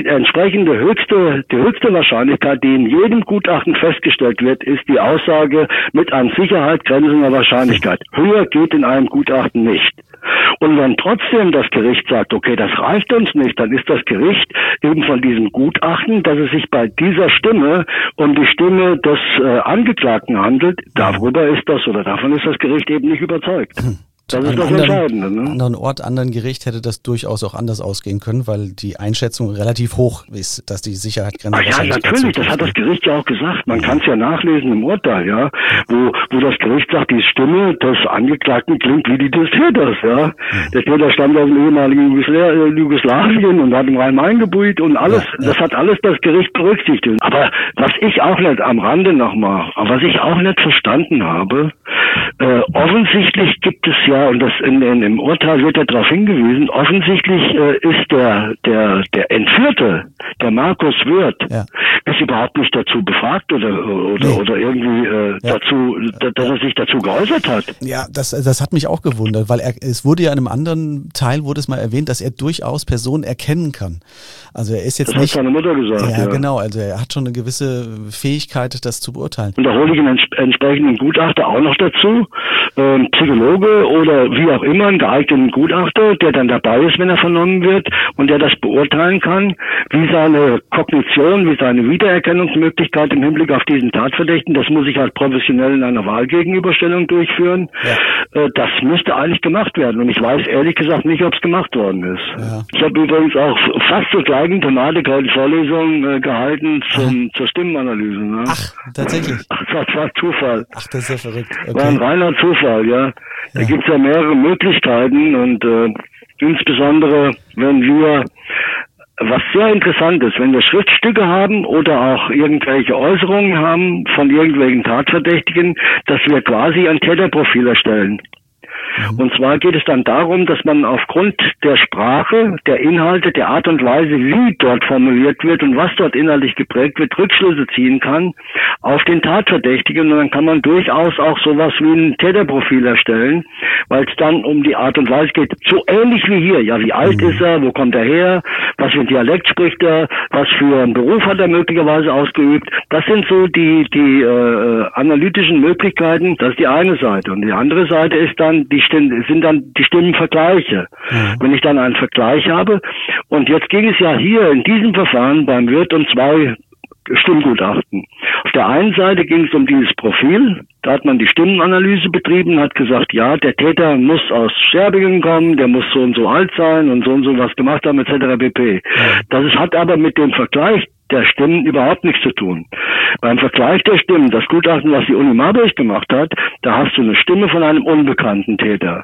höchste Wahrscheinlichkeit, die in jedem Gutachten festgestellt wird, ist die Aussage mit an Sicherheit grenzender Wahrscheinlichkeit. Höher geht in einem Gutachten nicht. Und wenn trotzdem das Gericht sagt, okay, das reicht uns nicht, dann ist das Gericht eben von diesem Gutachten, dass es sich bei dieser Stimme um die Stimme des Angeklagten handelt, darüber ist das oder davon ist das Gericht eben nicht überzeugt. Das ist das Entscheidende. Ne? Anderen Ort, anderen Gericht hätte das durchaus auch anders ausgehen können, weil die Einschätzung relativ hoch ist, dass die Sicherheitsgrenze... Ja, natürlich, das hat das Gericht ja auch gesagt. Man kann es ja nachlesen im Urteil, ja, wo das Gericht sagt, die Stimme des Angeklagten klingt wie die des Täters, ja. Der Täter stammt aus dem ehemaligen Jugoslawien und hat im Rhein-Main-Gebiet und alles, das hat alles das Gericht berücksichtigt. Aber was ich auch nicht am Rande nochmal, was ich auch nicht verstanden habe, offensichtlich gibt es ja, und das im Urteil wird ja darauf hingewiesen, offensichtlich ist der Entführte, der Markus Wirth, ist überhaupt nicht dazu befragt oder irgendwie dazu, dass er sich dazu geäußert hat. Ja, das hat mich auch gewundert, weil es wurde ja in einem anderen Teil, wurde es mal erwähnt, dass er durchaus Personen erkennen kann. Also er ist jetzt das nicht... Das hat seine Mutter gesagt. Ja, genau, also er hat schon eine gewisse Fähigkeit, das zu beurteilen. Und da hole ich einen entsprechenden Gutachter auch noch dazu, Psychologe oder wie auch immer, einen geeigneten Gutachter, der dann dabei ist, wenn er vernommen wird und der das beurteilen kann, wie seine Kognition, wie seine Wiedererkennungsmöglichkeit im Hinblick auf diesen Tatverdächtigen, das muss ich halt professionell in einer Wahlgegenüberstellung durchführen. Ja. Das müsste eigentlich gemacht werden und ich weiß ehrlich gesagt nicht, ob es gemacht worden ist. Ja. Ich habe übrigens auch fast zur gleichen Thematik heute Vorlesungen gehalten zur Stimmenanalyse. Ne? Ach, tatsächlich? Ach, das war Zufall. Ach, das ist ja verrückt. Okay. War ein reiner Zufall, ja. Da gibt's ja mehrere Möglichkeiten und insbesondere, wenn wir, was sehr interessant ist, wenn wir Schriftstücke haben oder auch irgendwelche Äußerungen haben von irgendwelchen Tatverdächtigen, dass wir quasi ein Täterprofil erstellen. Und zwar geht es dann darum, dass man aufgrund der Sprache, der Inhalte, der Art und Weise, wie dort formuliert wird und was dort inhaltlich geprägt wird, Rückschlüsse ziehen kann auf den Tatverdächtigen und dann kann man durchaus auch sowas wie ein Täterprofil erstellen, weil es dann um die Art und Weise geht, so ähnlich wie hier. Ja, wie alt ist er, wo kommt er her, was für ein Dialekt spricht er, was für einen Beruf hat er möglicherweise ausgeübt. Das sind so die analytischen Möglichkeiten, das ist die eine Seite. Und die andere Seite ist dann die Stimmenvergleiche. Wenn ich dann einen Vergleich habe, und jetzt ging es ja hier in diesem Verfahren beim Wirth um 2 Stimmgutachten. Auf der einen Seite ging es um dieses Profil, da hat man die Stimmenanalyse betrieben, hat gesagt, ja, der Täter muss aus Serbien kommen, der muss so und so alt sein und so was gemacht haben, etc. pp. Das hat aber mit dem Vergleich der Stimmen überhaupt nichts zu tun. Beim Vergleich der Stimmen, das Gutachten, was die Uni Marburg gemacht hat, da hast du eine Stimme von einem unbekannten Täter.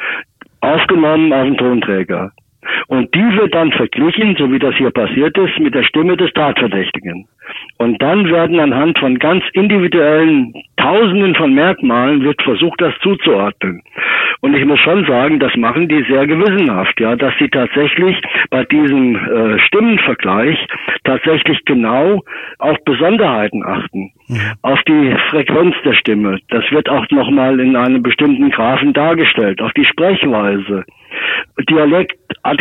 Aufgenommen auf den Tonträger. Und die wird dann verglichen, so wie das hier passiert ist, mit der Stimme des Tatverdächtigen. Und dann werden anhand von ganz individuellen Tausenden von Merkmalen wird versucht, das zuzuordnen. Und ich muss schon sagen, das machen die sehr gewissenhaft, ja, dass sie tatsächlich bei diesem Stimmenvergleich tatsächlich genau auf Besonderheiten achten, auf die Frequenz der Stimme. Das wird auch nochmal in einem bestimmten Graphen dargestellt, auf die Sprechweise. Dialekt,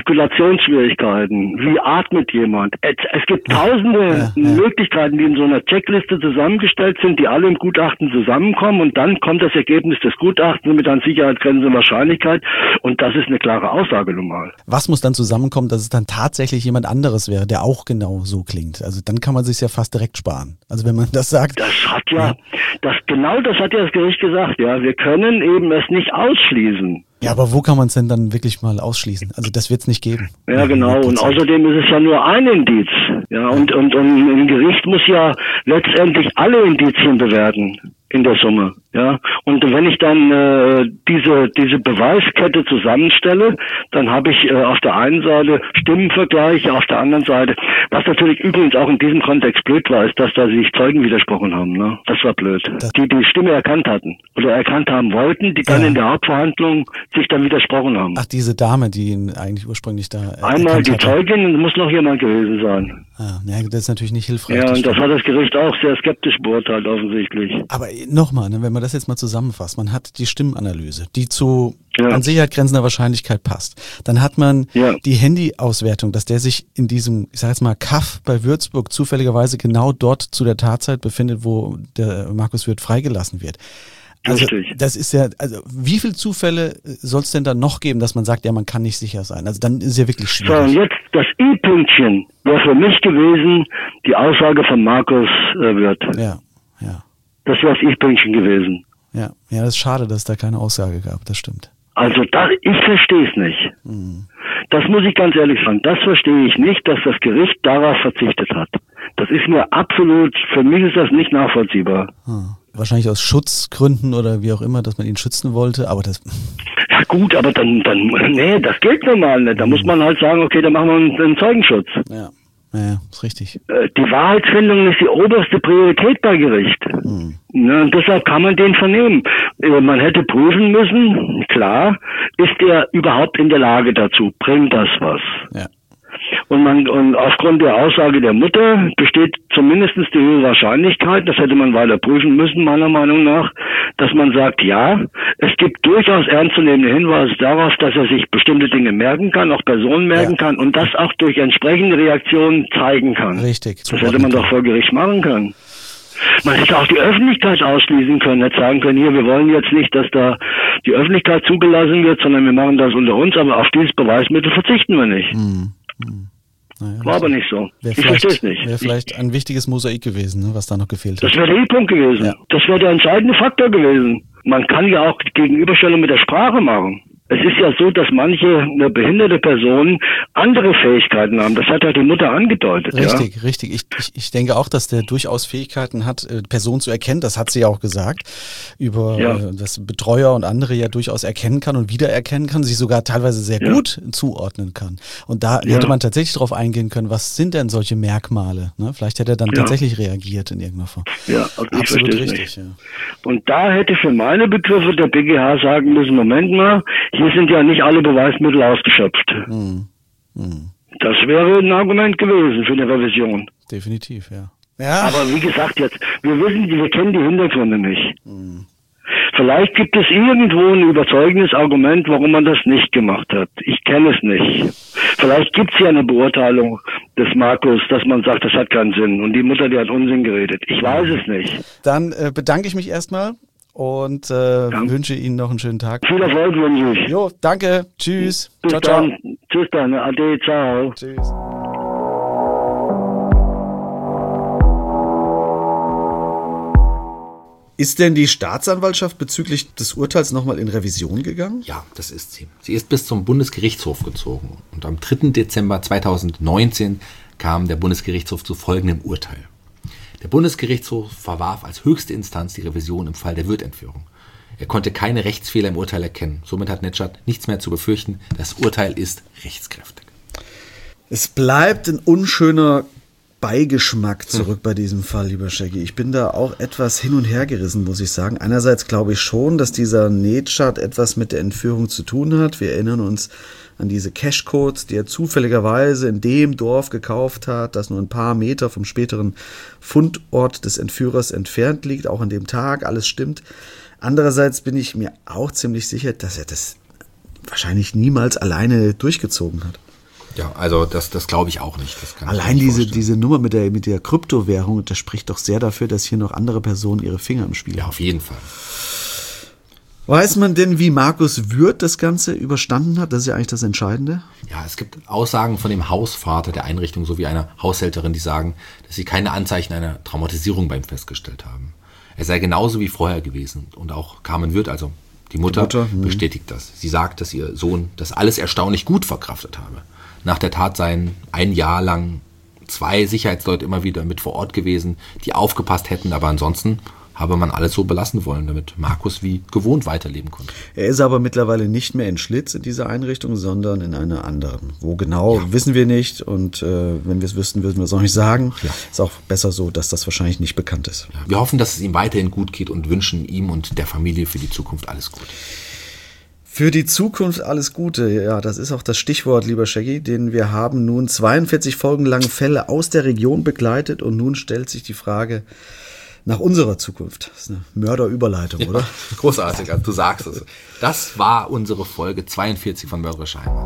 Artikulationsschwierigkeiten, wie atmet jemand. Es gibt tausende Möglichkeiten, die in so einer Checkliste zusammengestellt sind, die alle im Gutachten zusammenkommen und dann kommt das Ergebnis des Gutachtens mit an Sicherheitsgrenzen und Wahrscheinlichkeit und das ist eine klare Aussage normal. Was muss dann zusammenkommen, dass es dann tatsächlich jemand anderes wäre, der auch genau so klingt? Also dann kann man sich ja fast direkt sparen. Also wenn man das sagt. Das hat das hat ja das Gericht gesagt, ja. Wir können eben es nicht ausschließen. Ja, aber wo kann man es denn dann wirklich mal ausschließen? Also das wird es nicht geben. Ja, genau. Und außerdem ist es ja nur ein Indiz. Ja, und ein Gericht muss ja letztendlich alle Indizien bewerten in der Summe. Ja, und wenn ich dann diese Beweiskette zusammenstelle, dann habe ich auf der einen Seite Stimmenvergleiche, auf der anderen Seite, was natürlich übrigens auch in diesem Kontext blöd war, ist, dass da sich Zeugen widersprochen haben. Ne? Das war blöd. Die Stimme erkannt hatten oder erkannt haben wollten, die dann in der Hauptverhandlung sich dann widersprochen haben. Ach, diese Dame, die ihn eigentlich ursprünglich da einmal die Zeugin, muss noch jemand gewesen sein. Ja, das ist natürlich nicht hilfreich. Ja, und das hat das Gericht auch sehr skeptisch beurteilt, offensichtlich. Aber nochmal, ne, wenn man das jetzt mal zusammenfasst, man hat die Stimmenanalyse, die zu an Sicherheit grenzender Wahrscheinlichkeit passt. Dann hat man die Handyauswertung, dass der sich in diesem, ich sag jetzt mal, Kaff bei Würzburg zufälligerweise genau dort zu der Tatzeit befindet, wo der Markus Wirth freigelassen wird. Also das ist ja, also wie viele Zufälle soll es denn dann noch geben, dass man sagt, ja, man kann nicht sicher sein? Also dann ist es ja wirklich schwierig. So, und jetzt das I-Pünktchen wäre für mich gewesen, die Aussage von Markus Wirth. Ja. Das wäre das I-Pünktchen gewesen. Ja, das ist schade, dass es da keine Aussage gab, das stimmt. Also ich verstehe es nicht. Das muss ich ganz ehrlich sagen. Das verstehe ich nicht, dass das Gericht darauf verzichtet hat. Das ist mir absolut, für mich ist das nicht nachvollziehbar. Wahrscheinlich aus Schutzgründen oder wie auch immer, dass man ihn schützen wollte, aber das... Ja gut, aber dann nee, das gilt normal nicht. Da muss man halt sagen, okay, dann machen wir einen Zeugenschutz. Ja, ist richtig. Die Wahrheitsfindung ist die oberste Priorität bei Gericht. Ja, und deshalb kann man den vernehmen. Man hätte prüfen müssen, klar, ist er überhaupt in der Lage dazu? Bringt das was? Ja. Und aufgrund der Aussage der Mutter besteht zumindest die höhere Wahrscheinlichkeit, das hätte man weiter prüfen müssen, meiner Meinung nach, dass man sagt, ja, es gibt durchaus ernstzunehmende Hinweise darauf, dass er sich bestimmte Dinge merken kann, auch Personen merken kann und das auch durch entsprechende Reaktionen zeigen kann. Richtig. Das hätte man doch vor Gericht machen können. Man hätte auch die Öffentlichkeit ausschließen können, hätte sagen können, hier, wir wollen jetzt nicht, dass da die Öffentlichkeit zugelassen wird, sondern wir machen das unter uns, aber auf dieses Beweismittel verzichten wir nicht. Naja, war aber nicht so. Ich verstehe es nicht. Wäre vielleicht ein wichtiges Mosaik gewesen, ne, was da noch gefehlt hat. Das wäre der E-Punkt gewesen. Ja. Das wäre der entscheidende Faktor gewesen. Man kann ja auch die Gegenüberstellung mit der Sprache machen. Es ist ja so, dass manche behinderte Personen andere Fähigkeiten haben. Das hat ja die Mutter angedeutet. Richtig. Ich denke auch, dass der durchaus Fähigkeiten hat, Personen zu erkennen. Das hat sie ja auch gesagt. Dass Betreuer und andere ja durchaus erkennen kann und wiedererkennen kann, sich sogar teilweise sehr gut zuordnen kann. Und da hätte man tatsächlich darauf eingehen können, was sind denn solche Merkmale? Ne? Vielleicht hätte er dann tatsächlich reagiert in irgendeiner Form. Ja, absolut richtig. Ja. Und da hätte für meine Begriffe der BGH sagen müssen, Moment mal, hier sind ja nicht alle Beweismittel ausgeschöpft. Das wäre ein Argument gewesen für eine Revision. Definitiv, ja. Ja. Aber wie gesagt jetzt, wir kennen die Hintergründe nicht. Vielleicht gibt es irgendwo ein überzeugendes Argument, warum man das nicht gemacht hat. Ich kenne es nicht. Vielleicht gibt es ja eine Beurteilung des Markus, dass man sagt, das hat keinen Sinn. Und die Mutter, die hat Unsinn geredet. Ich weiß es nicht. Dann bedanke ich mich erstmal und wünsche Ihnen noch einen schönen Tag. Viel Erfolg wünsche ich. Jo, danke. Tschüss. Bis ciao, dann. ciao. Tschüss dann. Ade, ciao. Tschüss. Ist denn die Staatsanwaltschaft bezüglich des Urteils nochmal in Revision gegangen? Ja, das ist sie. Sie ist bis zum Bundesgerichtshof gezogen. Und am 3. Dezember 2019 kam der Bundesgerichtshof zu folgendem Urteil. Der Bundesgerichtshof verwarf als höchste Instanz die Revision im Fall der Wirth-Entführung. Er konnte keine Rechtsfehler im Urteil erkennen. Somit hat Netschad nichts mehr zu befürchten. Das Urteil ist rechtskräftig. Es bleibt ein unschöner Beigeschmack zurück bei diesem Fall, lieber Shaggy. Ich bin da auch etwas hin und her gerissen, muss ich sagen. Einerseits glaube ich schon, dass dieser Netschad etwas mit der Entführung zu tun hat. Wir erinnern uns an diese Cashcodes, die er zufälligerweise in dem Dorf gekauft hat, das nur ein paar Meter vom späteren Fundort des Entführers entfernt liegt, auch an dem Tag, alles stimmt. Andererseits bin ich mir auch ziemlich sicher, dass er das wahrscheinlich niemals alleine durchgezogen hat. Ja, also das glaube ich auch nicht. Das kann allein diese Nummer mit der Kryptowährung, das spricht doch sehr dafür, dass hier noch andere Personen ihre Finger im Spiel haben. Ja, auf jeden Fall. Weiß man denn, wie Markus Würth das Ganze überstanden hat? Das ist ja eigentlich das Entscheidende. Ja, es gibt Aussagen von dem Hausvater der Einrichtung sowie einer Haushälterin, die sagen, dass sie keine Anzeichen einer Traumatisierung bei ihm festgestellt haben. Er sei genauso wie vorher gewesen. Und auch Carmen Würth, also die Mutter bestätigt das. Sie sagt, dass ihr Sohn das alles erstaunlich gut verkraftet habe. Nach der Tat seien ein Jahr lang 2 Sicherheitsleute immer wieder mit vor Ort gewesen, die aufgepasst hätten, aber ansonsten habe man alles so belassen wollen, damit Markus wie gewohnt weiterleben konnte. Er ist aber mittlerweile nicht mehr in Schlitz in dieser Einrichtung, sondern in einer anderen. Wo genau, wissen wir nicht, und wenn wir es wüssten, würden wir es auch nicht sagen. Ja. Ist auch besser so, dass das wahrscheinlich nicht bekannt ist. Ja, wir hoffen, dass es ihm weiterhin gut geht und wünschen ihm und der Familie für die Zukunft alles Gute. Für die Zukunft alles Gute, ja, das ist auch das Stichwort, lieber Shaggy, denn wir haben nun 42 Folgen lang Fälle aus der Region begleitet und nun stellt sich die Frage nach unserer Zukunft. Das ist eine Mörderüberleitung, oder? Großartig, also du sagst es. Das war unsere Folge 42 von Mörderische Heimat.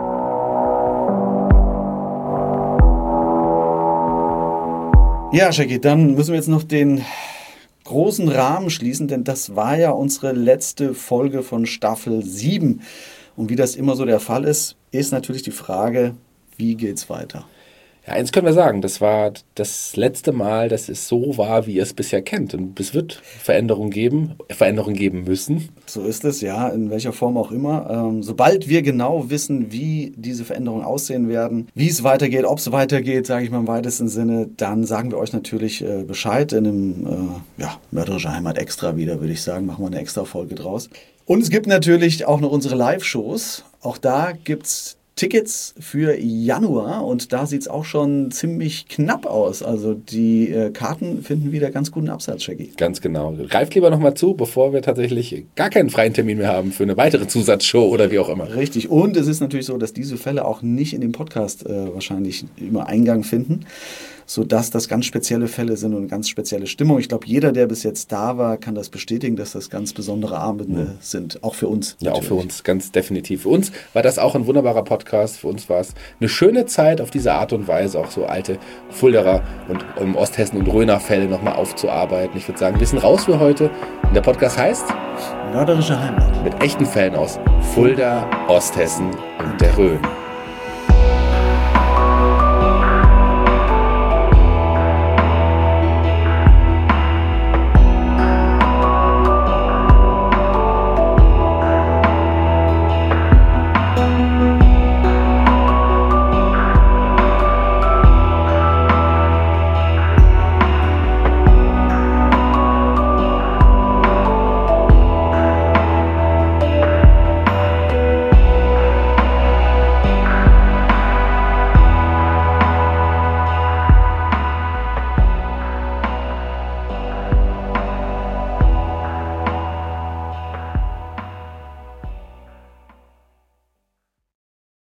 Ja, Shaggy, dann müssen wir jetzt noch den großen Rahmen schließen, denn das war ja unsere letzte Folge von Staffel 7. Und wie das immer so der Fall ist, ist natürlich die Frage, wie geht's weiter? Ja, eins können wir sagen, das war das letzte Mal, dass es so war, wie ihr es bisher kennt. Und es wird Veränderungen geben müssen. So ist es, ja, in welcher Form auch immer. Sobald wir genau wissen, wie diese Veränderungen aussehen werden, wie es weitergeht, ob es weitergeht, sage ich mal im weitesten Sinne, dann sagen wir euch natürlich Bescheid in einem Mörderische Heimat Extra wieder, würde ich sagen. Machen wir eine extra Folge draus. Und es gibt natürlich auch noch unsere Live-Shows. Auch da gibt's Tickets für Januar und da sieht es auch schon ziemlich knapp aus. Also die Karten finden wieder ganz guten Absatz, Shaggy. Ganz genau. Greift lieber nochmal zu, bevor wir tatsächlich gar keinen freien Termin mehr haben für eine weitere Zusatzshow oder wie auch immer. Richtig. Und es ist natürlich so, dass diese Fälle auch nicht in dem Podcast wahrscheinlich immer Eingang finden, sodass das ganz spezielle Fälle sind und eine ganz spezielle Stimmung. Ich glaube, jeder, der bis jetzt da war, kann das bestätigen, dass das ganz besondere Abende sind. Auch für uns. Ja, natürlich. Auch für uns, ganz definitiv. Für uns war das auch ein wunderbarer Podcast. Für uns war es eine schöne Zeit, auf diese Art und Weise auch so alte Fulderer und Osthessen- und Rhöner-Fälle nochmal aufzuarbeiten. Ich würde sagen, wir sind raus für heute. Und der Podcast heißt Mörderische Heimat. Mit echten Fällen aus Fulda, Osthessen und der Rhön.